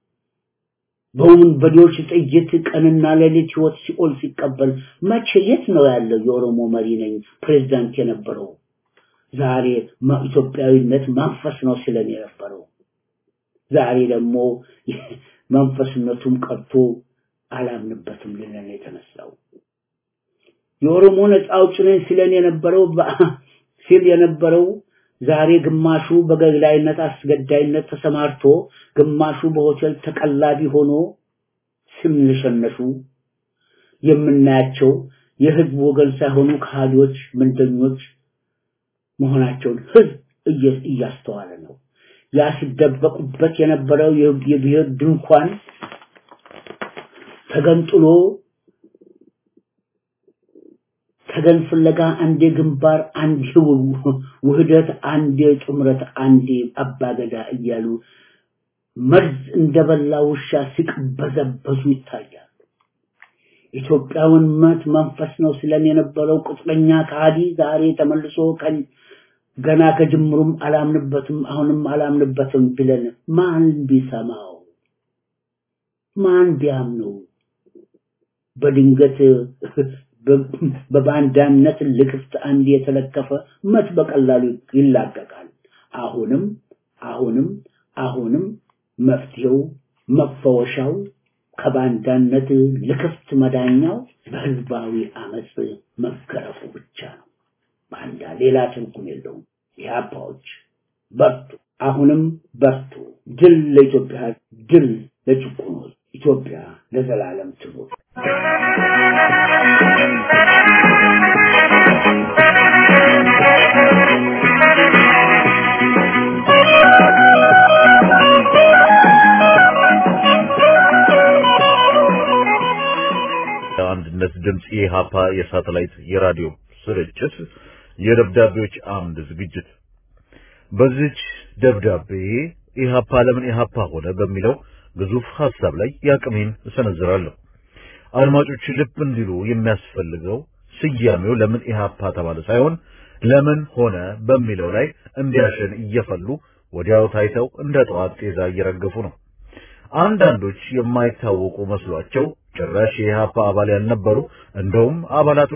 በወንበዴዎች ጥይት ቀንና ሌሊት ህይወት ሲኦል ሲቀበል መቼ የት ነው ያለው የኦሮሞ መሪ ነኝ ፕሬዝዳንት የነበረው? ዛሬ ኢትዮጵያዊነት መንፈስ ነው ሲለን የነበረው ዛሬ ደግሞ መንፈስነቱም ቀርቶ አላምንበትም ሊለን የተነሳው የኦሮሞ ነፃ አውጪ ነኝ ሲለን የነበረው ዛሬ ግማሹ በገላይነት አስገዳይነት ተሰማርቶ ግማሹ በሆቴል ተቀላቢ ሆኖ ሲምንሸነሹ የምናያቸው የህዝብ ወገን ሳይሆኑ ከሃዲዎች ምንደኞች መሆናቸውን ህዝብ እያስተዋለ ነው። ያ ሲደበቁበት የነበረው የብሔር ድንኳን ተገንጥሎ ተገን ፍለጋ አንዴ ግንባር አንዴ ውህደት አንዴ ጥምረት አንዴ አባገዳ እያሉ መርዝ እንደበላ ውሻ ሲቅበዘበዙ ይታያል። ኢትዮጵያውን መንፈስ ነው ሲለን የነበረው ቁጥረኛ ከሃዲ ዛሬ ተመልሶ ገና ከጅምሩም አላምንበትም አሁንም አላምንበትም ብለን ማን ቢሰማው ማን ቢያምነው? በድንገት በባንዳነት ልክፍት አንድ የተለከፈ መት በቀላሉ ይላቀቃል። አሁንም መፍትሄው መፈወሻው ከባንዳነት ልክፍት መዳኛው በህዝባዊ አመጽ መገረፉ ብቻ ነው። ባንዳ ሌላ ትርጉም የለውም። ኢህአፓዎች በርቱ፣ አሁንም በርቱ። ድል ለኢትዮጵያ፣ ድል ለጭቁኑ ኢትዮጵያ ለዘላለም ትኑር። አንድነት ድምጽ የሃፓ የሳተላይት የራዲዮ ስርጭት የደብዳቤዎች አምድ ዝግጅት በዚች ደብዳቤ ኢሃፓ ለምን ኢሃፓ ሆነ በሚለው ግዙፍ ሐሳብ ላይ ያቅሜን እሰነዝራለሁ። አድማጮች ልብ እንዲሉ የሚያስፈልገው ስያሜው ለምን ኢሃፓ ተባለ ሳይሆን ለምን ሆነ በሚለው ላይ እንዲያሸን እየፈሉ ወዲያው ታይተው እንደ ጠዋት ጤዛ እየረገፉ ነው። አንዳንዶች የማይታወቁ መስሏቸው ጭራሽ የኢሃፓ አባል ያልነበሩ እንደውም አባላቱን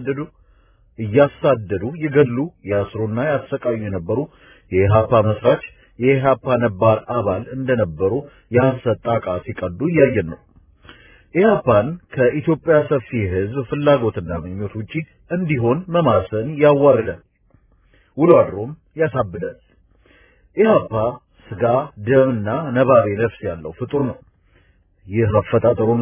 እያሳደዱ ይገሉ ያስሩና ያሰቃዩ የነበሩ የኢሃፓ መስራች የኢሃፓ ነባር አባል እንደነበሩ ያንሰጣ ቃ ሲቀዱ እያየን ነው። ኢህአፓን ከኢትዮጵያ ሰፊ ህዝብ ፍላጎትና ምኞት ውጪ እንዲሆን መማሰን ያዋርዳል፣ ውሎ አድሮም ያሳብዳል። ኢህአፓ ስጋ ደምና ነባቤ ነፍስ ያለው ፍጡር ነው። ይህ አፈጣጠሩን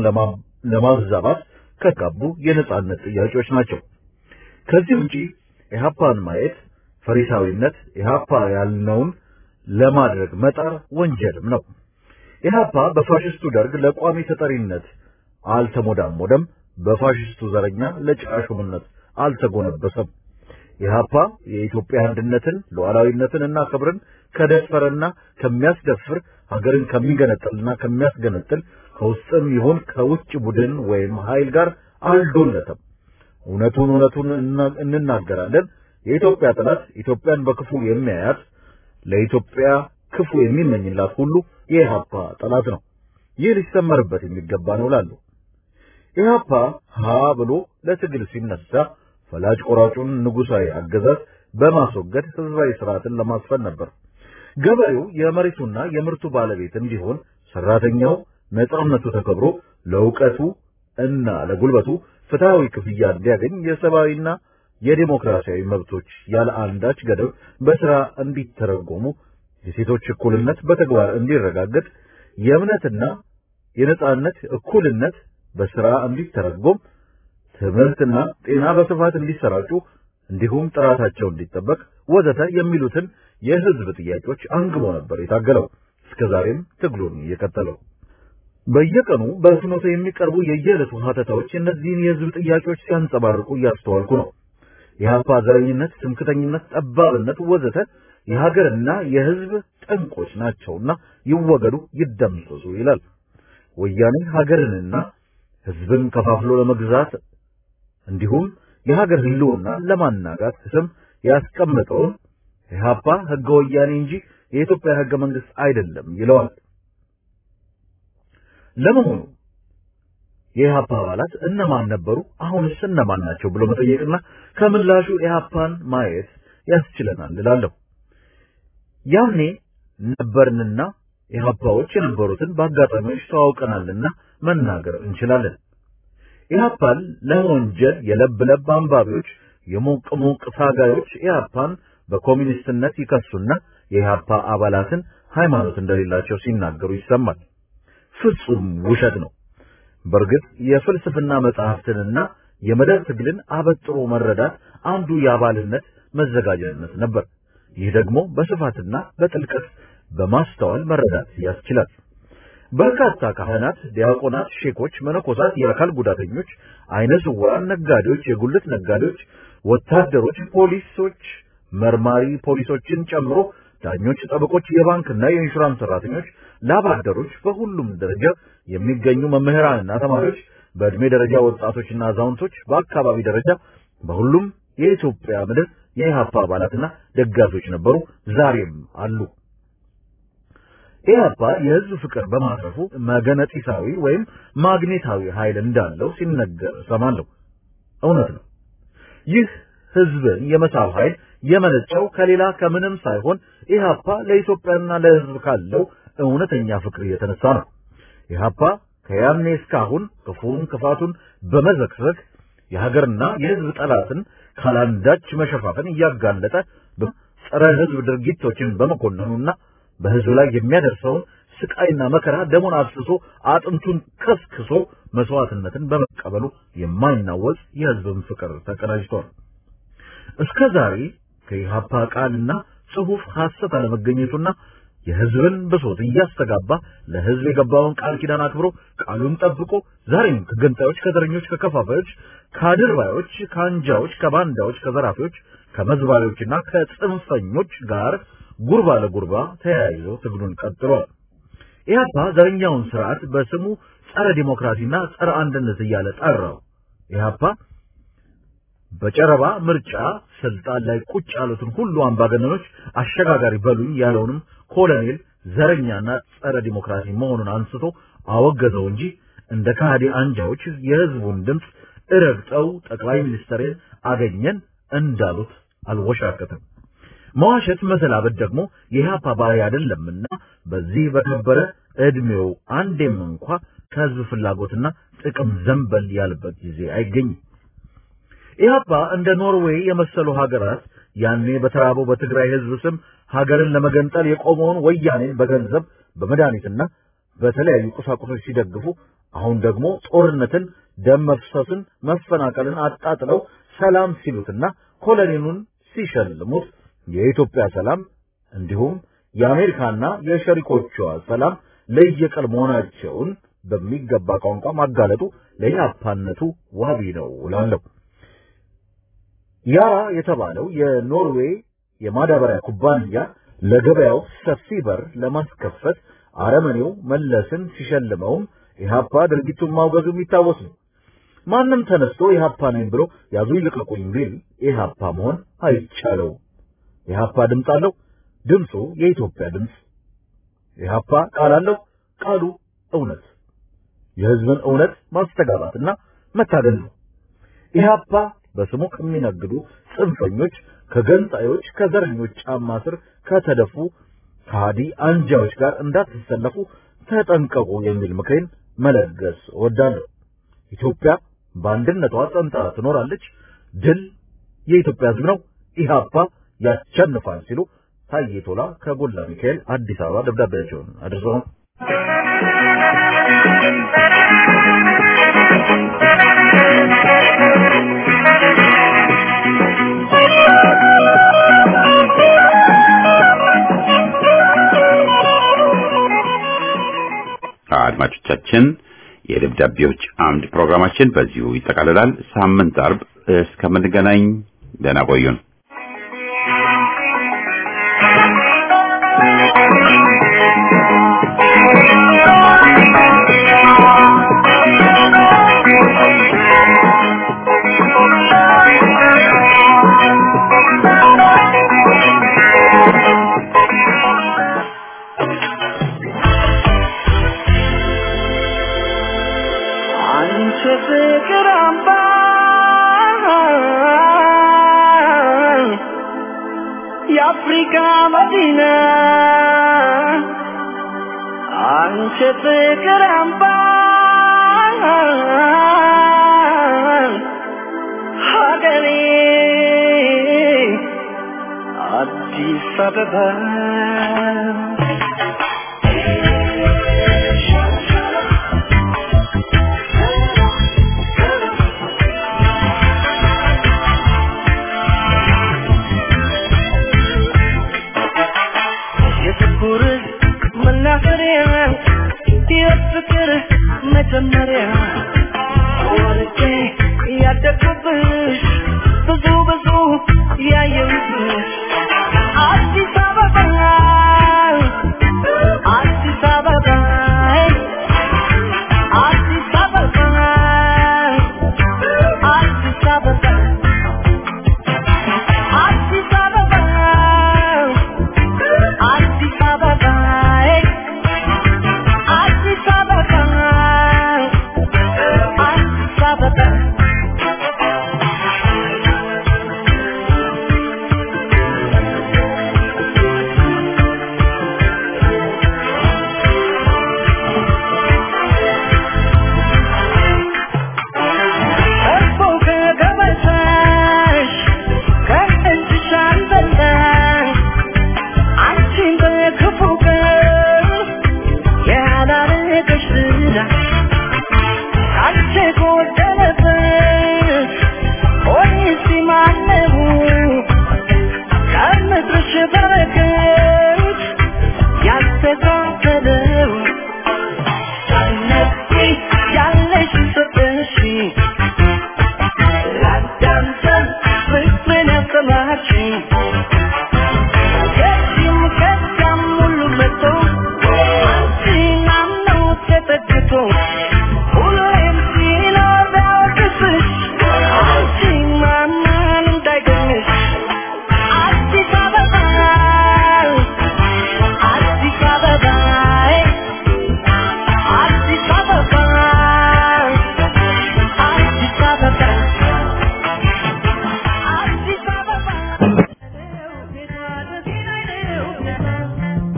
ለማዛባት ከጋቡ የነጻነት ጥያቄዎች ናቸው። ከዚህ ውጪ ኢህአፓን ማየት ፈሪሳዊነት፣ ኢህአፓ ያልነውን ለማድረግ መጣር ወንጀልም ነው። ኢህአፓ በፋሽስቱ ደርግ ለቋሚ ተጠሪነት አልተሞዳሞደም፣ በፋሽስቱ ዘረኛ ለጭቃሹምነት አልተጎነበሰም። ኢህአፓ የኢትዮጵያ አንድነትን ሉዓላዊነትንና ክብርን ከደፈረና ከሚያስደፍር ሀገርን ከሚገነጥልና ከሚያስገነጥል ከውስጥም ይሁን ከውጭ ቡድን ወይም ኃይል ጋር አልዶለተም። እውነቱን እንናገራለን። የኢትዮጵያ ጠላት ኢትዮጵያን በክፉ የሚያያት ለኢትዮጵያ ክፉ የሚመኝላት ሁሉ የኢህአፓ ጠላት ነው። ይህ ሊሰመርበት የሚገባ ነው እላለሁ። ኢህአፓ ሀ ብሎ ለትግል ሲነሳ ፈላጭ ቆራጩን ንጉሳዊ አገዛዝ በማስወገድ ህዝባዊ ስርዓትን ለማስፈን ነበር። ገበሬው የመሬቱና የምርቱ ባለቤት እንዲሆን፣ ሰራተኛው ነጻነቱ ተከብሮ ለእውቀቱ እና ለጉልበቱ ፍትሃዊ ክፍያ እንዲያገኝ፣ የሰብአዊና የዲሞክራሲያዊ መብቶች ያለ አንዳች ገደብ በስራ እንዲተረጎሙ፣ የሴቶች እኩልነት በተግባር እንዲረጋገጥ፣ የእምነትና የነጻነት እኩልነት በስራ እንዲተረጎም፣ ትምህርትና ጤና በስፋት እንዲሰራጩ እንዲሁም ጥራታቸው እንዲጠበቅ ወዘተ የሚሉትን የህዝብ ጥያቄዎች አንግቦ ነበር የታገለው። እስከዛሬም ትግሉን እየቀጠለው። በየቀኑ በፍኖተ የሚቀርቡ የየዕለቱ ሀተታዎች እነዚህን የህዝብ ጥያቄዎች ሲያንጸባርቁ እያስተዋልኩ ነው። የኢህአፓ ዘረኝነት፣ ትምክተኝነት፣ ጠባብነት ወዘተ የሀገርና የህዝብ ጠንቆች ናቸውና ይወገዱ፣ ይደምሰሱ ይላል። ወያኔ ሀገርንና ህዝብን ከፋፍሎ ለመግዛት እንዲሁም የሀገር ህልውና ለማናጋት ስም ያስቀመጠውን ኢህአፓ ህገ ወያኔ እንጂ የኢትዮጵያ ህገ መንግስት አይደለም ይለዋል። ለመሆኑ የኢህአፓ አባላት እነማን ነበሩ? አሁንስ እነማን ናቸው ብሎ መጠየቅና ከምላሹ ኢህአፓን ማየት ያስችለናል እላለሁ። ያኔ ነበርንና ኢህአፓዎች የነበሩትን በአጋጣሚዎች ተዋውቀናልና መናገር እንችላለን። ኢህአፓን ለወንጀል የለብለብ አንባቢዎች፣ የሞቅ ታጋዮች ኢህአፓን በኮሚኒስትነት ይከሱና የኢህአፓ አባላትን ሃይማኖት እንደሌላቸው ሲናገሩ ይሰማል። ፍጹም ውሸት ነው። በእርግጥ የፍልስፍና መጽሐፍትንና የመደብ ትግልን አበጥሮ መረዳት አንዱ የአባልነት መዘጋጀነት ነበር። ይህ ደግሞ በስፋትና በጥልቀት በማስተዋል መረዳት ያስችላል። በርካታ ካህናት፣ ዲያቆናት፣ ሼኮች፣ መነኮሳት፣ የአካል ጉዳተኞች፣ አይነ ስውራን፣ ነጋዴዎች፣ የጉልት ነጋዴዎች፣ ወታደሮች፣ ፖሊሶች፣ መርማሪ ፖሊሶችን ጨምሮ ዳኞች፣ ጠበቆች፣ የባንክና የኢንሹራንስ ሰራተኞች፣ ላብ አደሮች፣ በሁሉም ደረጃ የሚገኙ መምህራንና ተማሪዎች፣ በእድሜ ደረጃ ወጣቶችና አዛውንቶች፣ በአካባቢ ደረጃ በሁሉም የኢትዮጵያ ምድር የኢህአፓ አባላትና ደጋፊዎች ነበሩ፣ ዛሬም አሉ። ኢህአፓ የህዝብ ፍቅር በማትረፉ መገነጢሳዊ ወይም ማግኔታዊ ኃይል እንዳለው ሲነገር ሰማለሁ። እውነት ነው። ይህ ህዝብን የመሳብ ኃይል የመነጨው ከሌላ ከምንም ሳይሆን ኢህአፓ ለኢትዮጵያና ለህዝብ ካለው እውነተኛ ፍቅር የተነሳ ነው። ኢህአፓ ከያኔ እስካሁን ክፉን ክፋቱን በመዘክዘክ የሀገርና የህዝብ ጠላትን ካላንዳች መሸፋፈን እያጋለጠ ጸረ ህዝብ ድርጊቶችን በመኮነኑና በህዝብ ላይ የሚያደርሰውን ስቃይና መከራ ደሙን አፍስሶ አጥንቱን ከስክሶ መስዋዕትነትን በመቀበሉ የማይናወጽ የህዝብን ፍቅር ተቀዳጅቷል። እስከዛሬ ከኢህአፓ ቃልና ጽሑፍ ሐሰት አለመገኘቱና የህዝብን ብሶት እያስተጋባ ለህዝብ የገባውን ቃል ኪዳን አክብሮ ቃሉን ጠብቆ ዛሬም ከገንጣዮች፣ ከዘረኞች፣ ከከፋፋዮች፣ ከአድርባዮች፣ ከአንጃዎች፣ ከባንዳዎች፣ ከዘራፊዎች፣ ከመዝባሪዎችና ከጽንፈኞች ጋር ጉርባ ለጉርባ ተያይዞ ትግሉን ቀጥሏል። ኢህአፓ ዘረኛውን ስርዓት በስሙ ጸረ ዲሞክራሲና ጸረ አንድነት እያለ ጠራው። ኢህአፓ በጨረባ ምርጫ ስልጣን ላይ ቁጭ ያሉትን ሁሉ አምባገነኖች አሸጋጋሪ በሉኝ ያለውንም ኮሎኔል ዘረኛና ጸረ ዲሞክራሲ መሆኑን አንስቶ አወገዘው እንጂ እንደ ካህዲ አንጃዎች የህዝቡን ድምፅ እረግጠው ጠቅላይ ሚኒስትርን አገኘን እንዳሉት አልወሻከተም። መዋሸት መሰላበት ደግሞ የኢህአፓ ባህሪ አይደለምና በዚህ በከበረ እድሜው አንዴም እንኳ ከህዝብ ፍላጎትና ጥቅም ዘንበል ያለበት ጊዜ አይገኝም። ኢህአፓ እንደ ኖርዌይ የመሰሉ ሀገራት ያኔ በተራበው በትግራይ ህዝብ ስም ሀገርን ለመገንጠል የቆመውን ወያኔን በገንዘብ በመድኃኒትና በተለያዩ ቁሳቁሶች ሲደግፉ አሁን ደግሞ ጦርነትን፣ ደም መፍሰስን፣ መፈናቀልን አጣጥለው ሰላም ሲሉትና ኮሎኔሉን ሲሸልሙት የኢትዮጵያ ሰላም እንዲሁም የአሜሪካና የሸሪኮቿ ሰላም ለየቀል መሆናቸውን በሚገባ ቋንቋ ማጋለጡ ለኢህአፓነቱ ዋቢ ነው እላለሁ። ያራ የተባለው የኖርዌይ የማዳበሪያ ኩባንያ ለገበያው ሰፊ በር ለማስከፈት አረመኔው መለስን ሲሸልመውም ኢህአፓ ድርጊቱን ማውገዙ የሚታወስ ነው። ማንም ተነስቶ ኢህአፓ ነኝ ብሎ ያዙ ይልቀቁኝ ቢል ኢህአፓ መሆን አይቻለው። ኢህአፓ ድምፅ አለው፣ ድምፁ የኢትዮጵያ ድምፅ። ኢህአፓ ቃል አለው፣ ቃሉ እውነት፣ የህዝብን እውነት ማስተጋባትና መታገል ነው። ኢህአፓ በስሙ ከሚነግዱ ጽንፈኞች፣ ከገንጣዮች፣ ከዘረኞች ጫማ ስር ከተደፉ ከሃዲ አንጃዎች ጋር እንዳትሰለፉ ተጠንቀቁ የሚል ምክሬን መለገስ እወዳለሁ። ኢትዮጵያ በአንድነቷ ጸንታ ትኖራለች። ድል የኢትዮጵያ ህዝብ ነው። ኢህአፓ ያሸንፋል ሲሉ ታዬ ቶላ ከጎላ ሚካኤል አዲስ አበባ ደብዳቤያቸውን አድርሰዋል። አድማጮቻችን የደብዳቤዎች አምድ ፕሮግራማችን በዚሁ ይጠቃልላል። ሳምንት አርብ እስከምንገናኝ ደህና ቆዩን። የአፍሪካ መዲና አንቺ ፍቅር አምባ ሀገሬ አዲስ አበባ የፍቅር መጀመሪያ ወርቄ ያደግኩብሽ ብዙ ብዙ ያየሁብሽ አዲስ አበባ አዲስ አበባ አዲስ አበባ አዲስ አበባ አዲስ አበባ አዲስ አበባ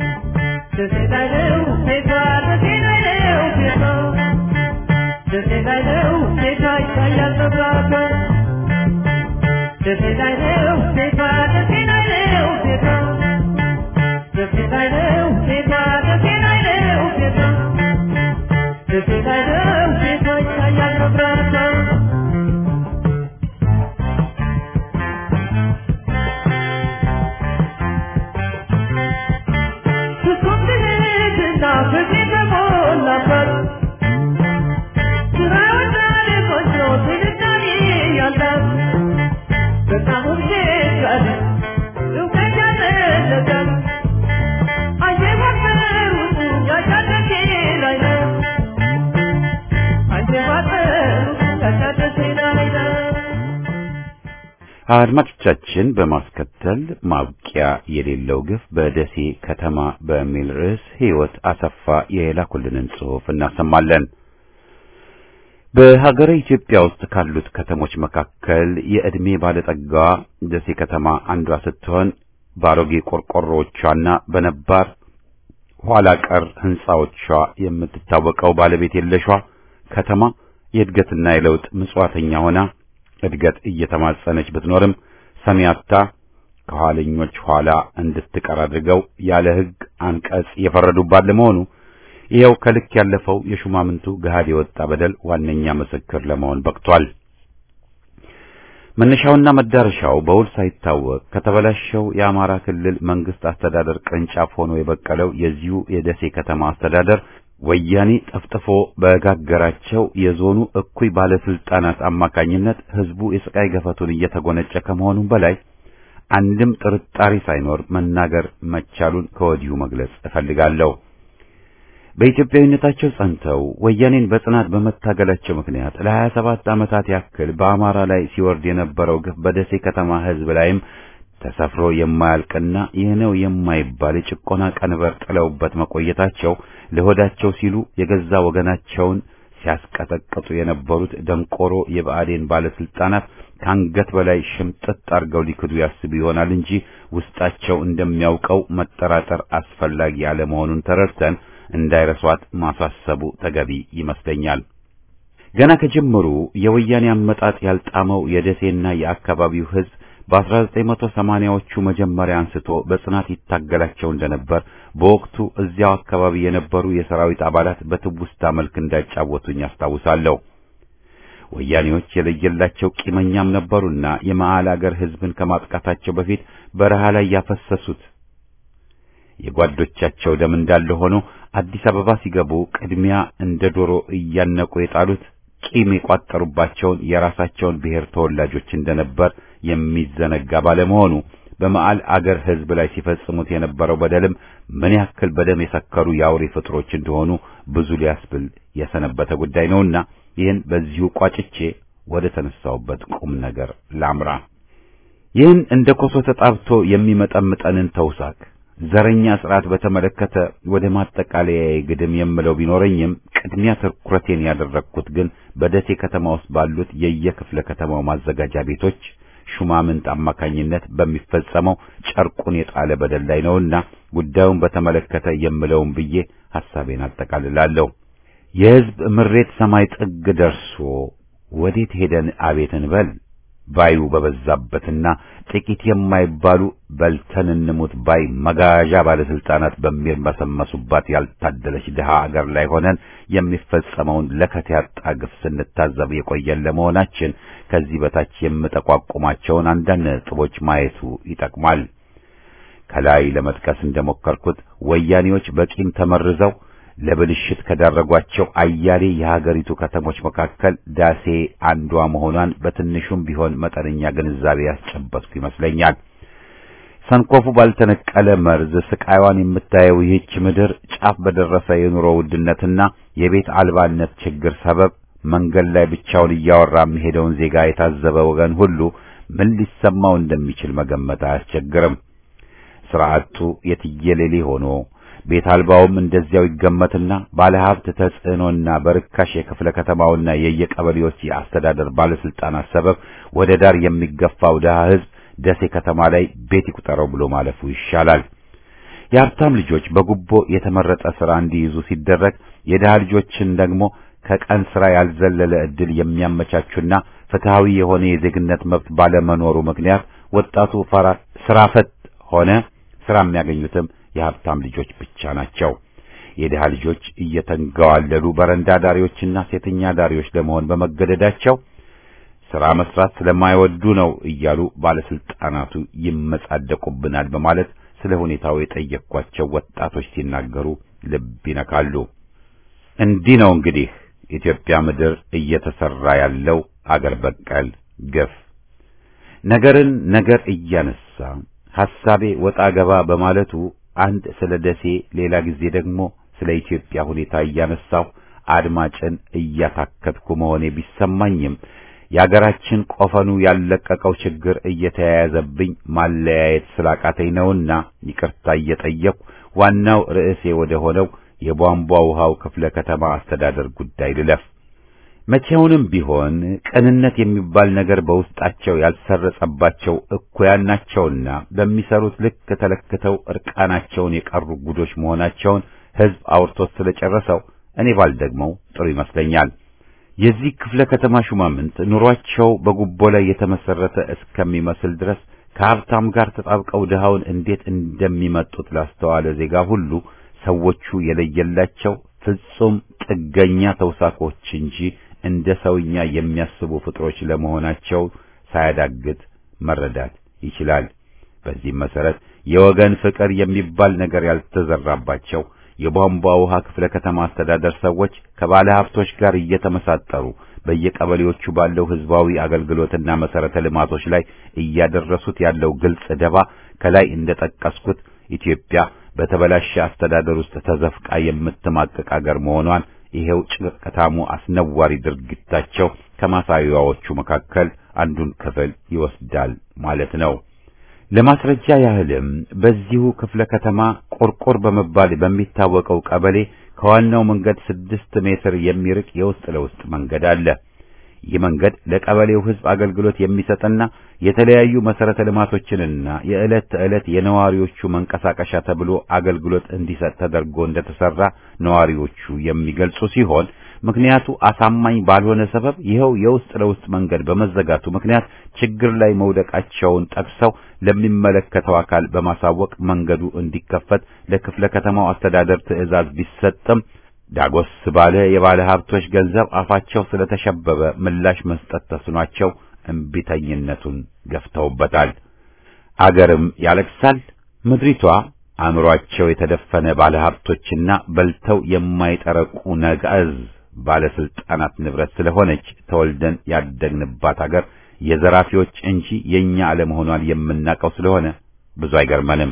Does it አድማጮቻችን በማስከተል ማብቂያ የሌለው ግፍ በደሴ ከተማ በሚል ርዕስ ሕይወት አሰፋ የላኩልንን ጽሑፍ እናሰማለን። በሀገረ ኢትዮጵያ ውስጥ ካሉት ከተሞች መካከል የዕድሜ ባለጠጋ ደሴ ከተማ አንዷ ስትሆን ባሮጌ ቆርቆሮዎቿና በነባር ኋላ ቀር ሕንጻዎቿ የምትታወቀው ባለቤት የለሿ ከተማ የእድገትና የለውጥ ምጽዋተኛ ሆና እድገት እየተማጸነች ብትኖርም ሰሚያታ ከኋለኞች ኋላ እንድትቀር አድርገው ያለ ሕግ አንቀጽ የፈረዱባት ለመሆኑ ይሄው ከልክ ያለፈው የሹማምንቱ ገሃድ የወጣ በደል ዋነኛ ምስክር ለመሆን በቅቷል። መነሻውና መዳረሻው በውል ሳይታወቅ ከተበላሸው የአማራ ክልል መንግስት አስተዳደር ቅርንጫፍ ሆኖ የበቀለው የዚሁ የደሴ ከተማ አስተዳደር ወያኔ ጠፍጥፎ በጋገራቸው የዞኑ እኩይ ባለስልጣናት አማካኝነት ህዝቡ የስቃይ ገፈቱን እየተጎነጨ ከመሆኑ በላይ አንድም ጥርጣሬ ሳይኖር መናገር መቻሉን ከወዲሁ መግለጽ እፈልጋለሁ። በኢትዮጵያዊነታቸው ጸንተው ወያኔን በጽናት በመታገላቸው ምክንያት ለ27 ዓመታት ያክል በአማራ ላይ ሲወርድ የነበረው ግፍ በደሴ ከተማ ህዝብ ላይም ተሰፍሮ የማያልቅና ይህ ነው የማይባል የጭቆና ቀንበር ጥለውበት መቆየታቸው ለሆዳቸው ሲሉ የገዛ ወገናቸውን ሲያስቀጠቅጡ የነበሩት ደንቆሮ የብአዴን ባለስልጣናት ከአንገት በላይ ሽምጥጥ አድርገው ሊክዱ ያስቡ ይሆናል እንጂ ውስጣቸው እንደሚያውቀው መጠራጠር አስፈላጊ ያለመሆኑን ተረድተን እንዳይረሷት ማሳሰቡ ተገቢ ይመስለኛል። ገና ከጀመሩ የወያኔ አመጣጥ ያልጣመው የደሴና የአካባቢው ህዝብ በ1980ዎቹ መጀመሪያ አንስቶ በጽናት ይታገላቸው እንደነበር በወቅቱ እዚያው አካባቢ የነበሩ የሰራዊት አባላት በትውስታ መልክ እንዳጫወቱኝ አስታውሳለሁ። ወያኔዎች የለየላቸው ቂመኛም ነበሩና የመዓል አገር ህዝብን ከማጥቃታቸው በፊት በረሃ ላይ ያፈሰሱት የጓዶቻቸው ደም እንዳለ ሆኖ አዲስ አበባ ሲገቡ ቅድሚያ እንደ ዶሮ እያነቁ የጣሉት ቂም የቋጠሩባቸውን የራሳቸውን ብሔር ተወላጆች እንደነበር የሚዘነጋ ባለመሆኑ በመዓል አገር ህዝብ ላይ ሲፈጽሙት የነበረው በደልም ምን ያክል በደም የሰከሩ የአውሬ ፍጥሮች እንደሆኑ ብዙ ሊያስብል የሰነበተ ጉዳይ ነውና ይህን በዚሁ ቋጭቼ ወደ ተነሳውበት ቁም ነገር ላምራ። ይህን እንደ ኮሶ ተጣብቶ የሚመጠምጠንን ተውሳክ ዘረኛ ስርዓት በተመለከተ ወደ ማጠቃለያ ግድም የምለው ቢኖረኝም ቅድሚያ ትኩረቴን ያደረኩት ግን በደሴ ከተማ ውስጥ ባሉት የየክፍለ ከተማው ማዘጋጃ ቤቶች ሹማምንት አማካኝነት በሚፈጸመው ጨርቁን የጣለ በደል ላይ ነውና ጉዳዩን በተመለከተ የምለውን ብዬ ሐሳቤን አጠቃልላለሁ። የህዝብ ምሬት ሰማይ ጥግ ደርሶ ወዴት ሄደን አቤት እንበል ባዩ በበዛበትና ጥቂት የማይባሉ በልተን እንሙት ባይ መጋዣ ባለስልጣናት በሚርመሰመሱባት ያልታደለች ድሃ አገር ላይ ሆነን የሚፈጸመውን ለከት ያጣ ግፍ ስንታዘብ የቆየን ለመሆናችን ከዚህ በታች የምጠቋቁማቸውን አንዳንድ ነጥቦች ማየቱ ይጠቅማል። ከላይ ለመጥቀስ እንደሞከርኩት ወያኔዎች በቂም ተመርዘው ለብልሽት ከዳረጓቸው አያሌ የሀገሪቱ ከተሞች መካከል ዳሴ አንዷ መሆኗን በትንሹም ቢሆን መጠነኛ ግንዛቤ ያስጨበጥኩ ይመስለኛል። ሰንኮፉ ባልተነቀለ መርዝ ስቃይዋን የምታየው ይህች ምድር ጫፍ በደረሰ የኑሮ ውድነትና የቤት አልባነት ችግር ሰበብ መንገድ ላይ ብቻውን እያወራ የሚሄደውን ዜጋ የታዘበ ወገን ሁሉ ምን ሊሰማው እንደሚችል መገመት አያስቸግርም። ስርዓቱ የትየሌሌ ሆኖ ቤት አልባውም እንደዚያው ይገመትና ባለሀብት ተጽዕኖና በርካሽ የክፍለ ከተማውና የየቀበሌዎች የአስተዳደር ባለስልጣናት ሰበብ ወደ ዳር የሚገፋው ድሃ ህዝብ ደሴ ከተማ ላይ ቤት ይቁጠረው ብሎ ማለፉ ይሻላል። የሀብታም ልጆች በጉቦ የተመረጠ ስራ እንዲይዙ ሲደረግ የድሃ ልጆችን ደግሞ ከቀን ስራ ያልዘለለ እድል የሚያመቻቹና ፍትሃዊ የሆነ የዜግነት መብት ባለመኖሩ ምክንያት ወጣቱ ስራ ፈት ሆነ ስራ የሚያገኙትም የሀብታም ልጆች ብቻ ናቸው። የድሃ ልጆች እየተንገዋለሉ በረንዳ ዳሪዎችና ሴተኛ ዳሪዎች ለመሆን በመገደዳቸው ስራ መስራት ስለማይወዱ ነው እያሉ ባለስልጣናቱ ይመጻደቁብናል በማለት ስለ ሁኔታው የጠየኳቸው ወጣቶች ሲናገሩ ልብ ይነካሉ። እንዲህ ነው እንግዲህ ኢትዮጵያ ምድር እየተሰራ ያለው አገር በቀል ግፍ። ነገርን ነገር እያነሳ ሐሳቤ ወጣ ገባ በማለቱ አንድ ስለ ደሴ ሌላ ጊዜ ደግሞ ስለ ኢትዮጵያ ሁኔታ እያነሳው አድማጭን እያታከትኩ መሆኔ ቢሰማኝም የአገራችን ቆፈኑ ያለቀቀው ችግር እየተያያዘብኝ ማለያየት ስላቃተኝ ነውና ይቅርታ እየጠየቅኩ ዋናው ርዕሴ ወደ ሆነው የቧንቧ ውሃው ክፍለ ከተማ አስተዳደር ጉዳይ ልለፍ። መቼውንም ቢሆን ቅንነት የሚባል ነገር በውስጣቸው ያልሰረጸባቸው እኩያን ናቸውና በሚሰሩት ልክ ተለክተው እርቃናቸውን የቀሩ ጉዶች መሆናቸውን ሕዝብ አውርቶት ስለጨረሰው እኔ ባልደግመው ጥሩ ይመስለኛል። የዚህ ክፍለ ከተማ ሹማምንት ኑሯቸው በጉቦ ላይ የተመሰረተ እስከሚመስል ድረስ ከሀብታም ጋር ተጣብቀው ድሃውን እንዴት እንደሚመጡት ላስተዋለ ዜጋ ሁሉ ሰዎቹ የለየላቸው ፍጹም ጥገኛ ተውሳኮች እንጂ እንደ ሰውኛ የሚያስቡ ፍጥሮች ለመሆናቸው ሳያዳግት መረዳት ይችላል። በዚህ መሰረት የወገን ፍቅር የሚባል ነገር ያልተዘራባቸው የቧንቧ ውሃ ክፍለ ከተማ አስተዳደር ሰዎች ከባለ ሀብቶች ጋር እየተመሳጠሩ በየቀበሌዎቹ ባለው ህዝባዊ አገልግሎትና መሰረተ ልማቶች ላይ እያደረሱት ያለው ግልጽ ደባ ከላይ እንደጠቀስኩት ኢትዮጵያ በተበላሸ አስተዳደር ውስጥ ተዘፍቃ የምትማቀቅ አገር መሆኗን ይሄው ጭቅቅታሙ አስነዋሪ ድርጊታቸው ከማሳያዎቹ መካከል አንዱን ክፍል ይወስዳል ማለት ነው። ለማስረጃ ያህልም በዚሁ ክፍለ ከተማ ቆርቆር በመባል በሚታወቀው ቀበሌ ከዋናው መንገድ 6 ሜትር የሚርቅ የውስጥ ለውስጥ መንገድ አለ። ይህ መንገድ ለቀበሌው ህዝብ አገልግሎት የሚሰጥና የተለያዩ መሰረተ ልማቶችንና የዕለት ተዕለት የነዋሪዎቹ መንቀሳቀሻ ተብሎ አገልግሎት እንዲሰጥ ተደርጎ እንደተሰራ ነዋሪዎቹ የሚገልጹ ሲሆን ምክንያቱ አሳማኝ ባልሆነ ሰበብ ይኸው የውስጥ ለውስጥ መንገድ በመዘጋቱ ምክንያት ችግር ላይ መውደቃቸውን ጠቅሰው ለሚመለከተው አካል በማሳወቅ መንገዱ እንዲከፈት ለክፍለ ከተማው አስተዳደር ትዕዛዝ ቢሰጥም ዳጎስ ባለ የባለ ሀብቶች ገንዘብ አፋቸው ስለተሸበበ ምላሽ መስጠት ተስኗቸው እንቢተኝነቱን ገፍተውበታል። አገርም ያለቅሳል። ምድሪቷ አእምሯቸው የተደፈነ ባለ ሀብቶችና በልተው የማይጠረቁ ነጋዝ ባለስልጣናት ንብረት ስለሆነች ተወልደን ያደግንባት አገር የዘራፊዎች እንጂ የኛ አለመሆኗን የምናውቀው ስለሆነ ብዙ አይገርመንም።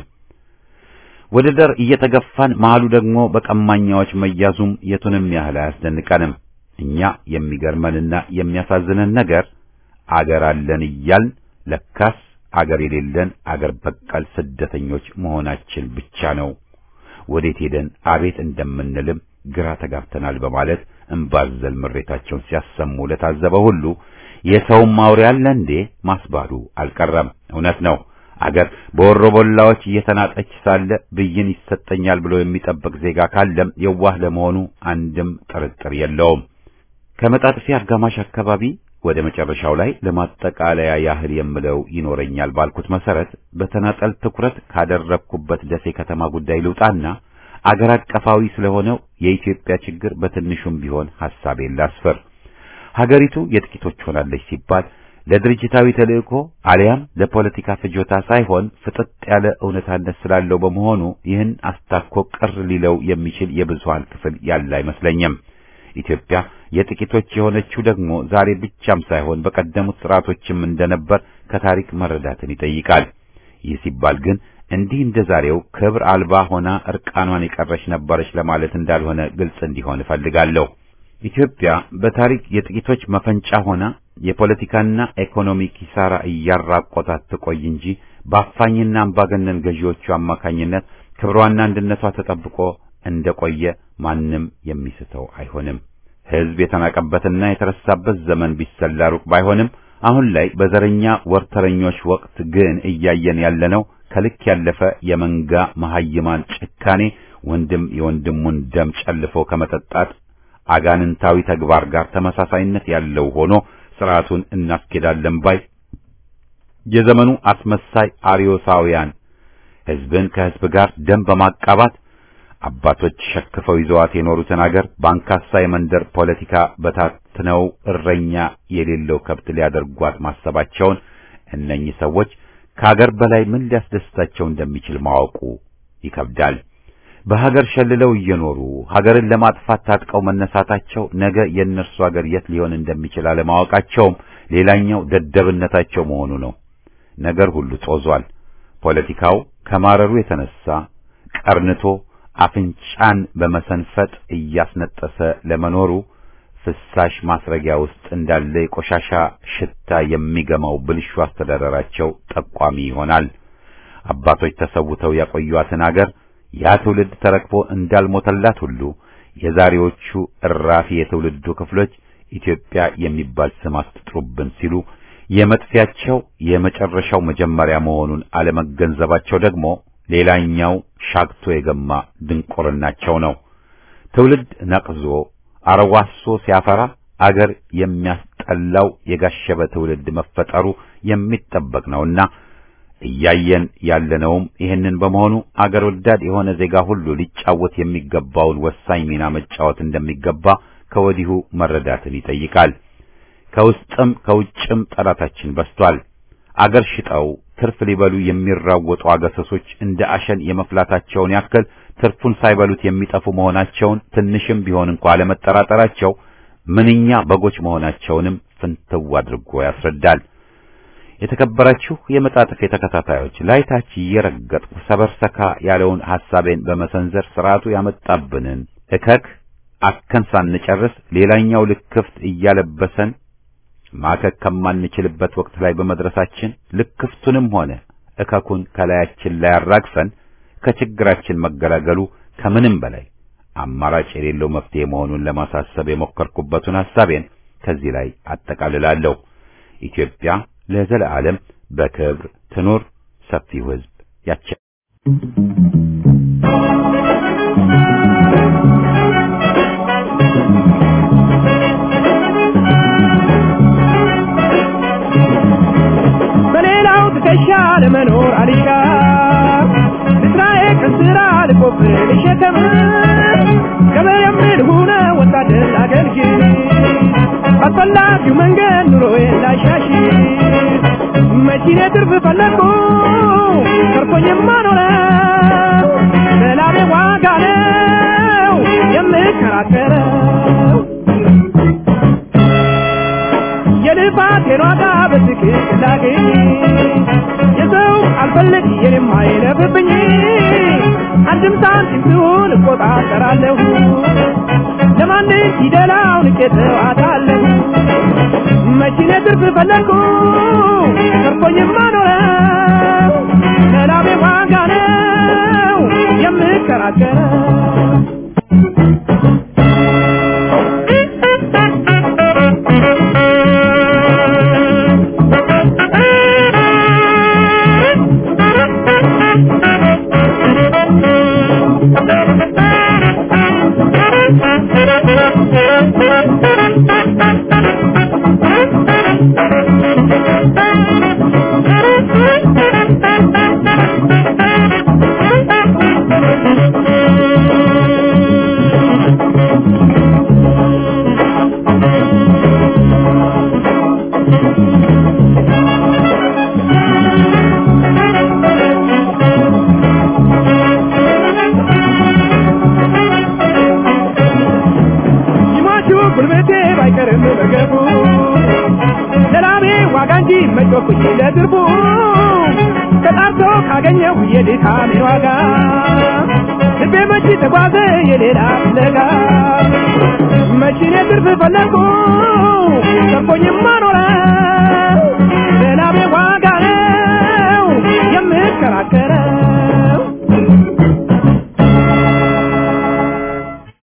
ወደ ዳር እየተገፋን መሃሉ ደግሞ በቀማኛዎች መያዙም የቱንም ያህል አያስደንቀንም። እኛ የሚገርመንና የሚያሳዝነን ነገር አገር አለን እያልን ለካስ አገር የሌለን አገር በቀል ስደተኞች መሆናችን ብቻ ነው። ወዴት ሄደን አቤት እንደምንልም ግራ ተጋብተናል በማለት እንባዘል ምሬታቸውን ሲያሰሙ ለታዘበ ሁሉ የሰውም ማውሪያ አለ እንዴ ማስባሉ አልቀረም። እውነት ነው። አገር በወሮበላዎች እየተናጠች ሳለ ብይን ይሰጠኛል ብሎ የሚጠብቅ ዜጋ ካለም የዋህ ለመሆኑ አንድም ጥርጥር የለውም። ከመጣጥፊያ አጋማሽ አካባቢ ወደ መጨረሻው ላይ ለማጠቃለያ ያህል የምለው ይኖረኛል ባልኩት መሰረት በተናጠል ትኩረት ካደረኩበት ደሴ ከተማ ጉዳይ ልውጣና አገር አቀፋዊ ስለሆነው የኢትዮጵያ ችግር በትንሹም ቢሆን ሐሳቤን ላስፈር። ሀገሪቱ የጥቂቶች ሆናለች ሲባል ለድርጅታዊ ተልእኮ አሊያም ለፖለቲካ ፍጆታ ሳይሆን ፍጥጥ ያለ እውነታነት ስላለው በመሆኑ ይህን አስታኮ ቅር ሊለው የሚችል የብዙሃን ክፍል ያለ አይመስለኝም። ኢትዮጵያ የጥቂቶች የሆነችው ደግሞ ዛሬ ብቻም ሳይሆን በቀደሙት ስርዓቶችም እንደነበር ከታሪክ መረዳትን ይጠይቃል። ይህ ሲባል ግን እንዲህ እንደዛሬው ክብር አልባ ሆና እርቃኗን የቀረች ነበረች ለማለት እንዳልሆነ ግልጽ እንዲሆን እፈልጋለሁ። ኢትዮጵያ በታሪክ የጥቂቶች መፈንጫ ሆና የፖለቲካና ኢኮኖሚ ኪሳራ እያራቆታት ትቆይ እንጂ በአፋኝና አምባገነን ገዢዎቹ አማካኝነት ክብሯና አንድነቷ ተጠብቆ እንደቆየ ማንም የሚስተው አይሆንም። ሕዝብ የተናቀበትና የተረሳበት ዘመን ቢሰላ ሩቅ ባይሆንም አሁን ላይ በዘረኛ ወርተረኞች ወቅት ግን እያየን ያለነው ከልክ ያለፈ የመንጋ መሐይማን ጭካኔ ወንድም የወንድሙን ደም ጨልፎ ከመጠጣት አጋንንታዊ ተግባር ጋር ተመሳሳይነት ያለው ሆኖ ስርዓቱን እናስኬዳለን ባይ የዘመኑ አስመሳይ አርዮሳውያን ህዝብን ከህዝብ ጋር ደም በማቃባት አባቶች ሸክፈው ይዘዋት የኖሩትን አገር ባንካሳ የመንደር ፖለቲካ በታትነው እረኛ የሌለው ከብት ሊያደርጓት ማሰባቸውን እነኚህ ሰዎች ከሀገር በላይ ምን ሊያስደስታቸው እንደሚችል ማወቁ ይከብዳል። በሀገር ሸልለው እየኖሩ ሀገርን ለማጥፋት ታጥቀው መነሳታቸው ነገ የእነርሱ ሀገር የት ሊሆን እንደሚችል አለማወቃቸውም ሌላኛው ደደብነታቸው መሆኑ ነው። ነገር ሁሉ ጦዟል። ፖለቲካው ከማረሩ የተነሳ ቀርንቶ አፍንጫን በመሰንፈጥ እያስነጠሰ ለመኖሩ ፍሳሽ ማስረጊያ ውስጥ እንዳለ የቆሻሻ ሽታ የሚገማው ብልሹ አስተዳደራቸው ጠቋሚ ይሆናል። አባቶች ተሰውተው ያቆዩአትን አገር ያ ትውልድ ተረክቦ እንዳልሞተላት ሁሉ የዛሬዎቹ እራፊ የትውልዱ ክፍሎች ኢትዮጵያ የሚባል ስም አስጥሩብን ሲሉ የመጥፊያቸው የመጨረሻው መጀመሪያ መሆኑን አለመገንዘባቸው ደግሞ ሌላኛው ሻግቶ የገማ ድንቁርናቸው ነው። ትውልድ ነቅዞ አረዋሶ ሲያፈራ አገር የሚያስጠላው የጋሸበ ትውልድ መፈጠሩ የሚጠበቅ ነውና እያየን ያለነውም ይህንን በመሆኑ አገር ወዳድ የሆነ ዜጋ ሁሉ ሊጫወት የሚገባውን ወሳኝ ሚና መጫወት እንደሚገባ ከወዲሁ መረዳትን ይጠይቃል። ከውስጥም ከውጭም ጠላታችን በስቷል። አገር ሽጠው ትርፍ ሊበሉ የሚራወጡ አገሰሶች እንደ አሸን የመፍላታቸውን ያክል ትርፉን ሳይበሉት የሚጠፉ መሆናቸውን ትንሽም ቢሆን እንኳን አለመጠራጠራቸው ምንኛ በጎች መሆናቸውንም ፍንትው አድርጎ ያስረዳል። የተከበራችሁ የመጣጥፍ ተከታታዮች ላይታች እየረገጥኩ ሰበርሰካ ያለውን ሐሳቤን በመሰንዘር ስርዓቱ ያመጣብንን እከክ አከን ሳንጨርስ ሌላኛው ልክፍት እያለበሰን ማከክ ከማንችልበት ወቅት ላይ በመድረሳችን ልክፍቱንም ሆነ እከኩን ከላያችን ላይ አራግፈን ከችግራችን መገላገሉ ከምንም በላይ አማራጭ የሌለው መፍትሄ መሆኑን ለማሳሰብ የሞከርኩበትን ሐሳቤን ከዚህ ላይ አጠቃልላለሁ። ኢትዮጵያ ለዘላለም በክብር ትኑር። ሰፊው ሕዝብ ያቸ በሌላው ተከሻለ መኖር አሊጋ እስራኤል ከስራ ልቆፍር ልሸከም ገበሬም ልሁነ ወታደር አገልግል ባፈላጊው መንገድ ኑሮዬን ላሻሽ መቼኔ ትርፍ ፈለግኩ ተርፎኝማ ኖረው ለላቤ ዋጋ ነው የምከራከረው የልፋቴን ዋጋ በትክክል ላገኝ የሰው አልፈልግ የኔም አይለፍብኝ አንድም ሳንቲም ሲሆን እቆጣጠራለሁ ለማን ይደላው ንቄተዋታለሁ መቼኔ ትርፍ ፈለግኩ ተርፎኝማ ኖረው ለላቤ ዋጋ ነው የምከራከረው መጮኩኝ ለድርቡ ተጣርቶ ካገኘው የድካሜ ዋጋ ልቤ መቼ ተጓዘ የሌላ ፍለጋ መቼኔ ትርፍ ፈለግኩ ተርፎኝማ ኖረው ለላቤ ዋጋ ነው የምከራከረው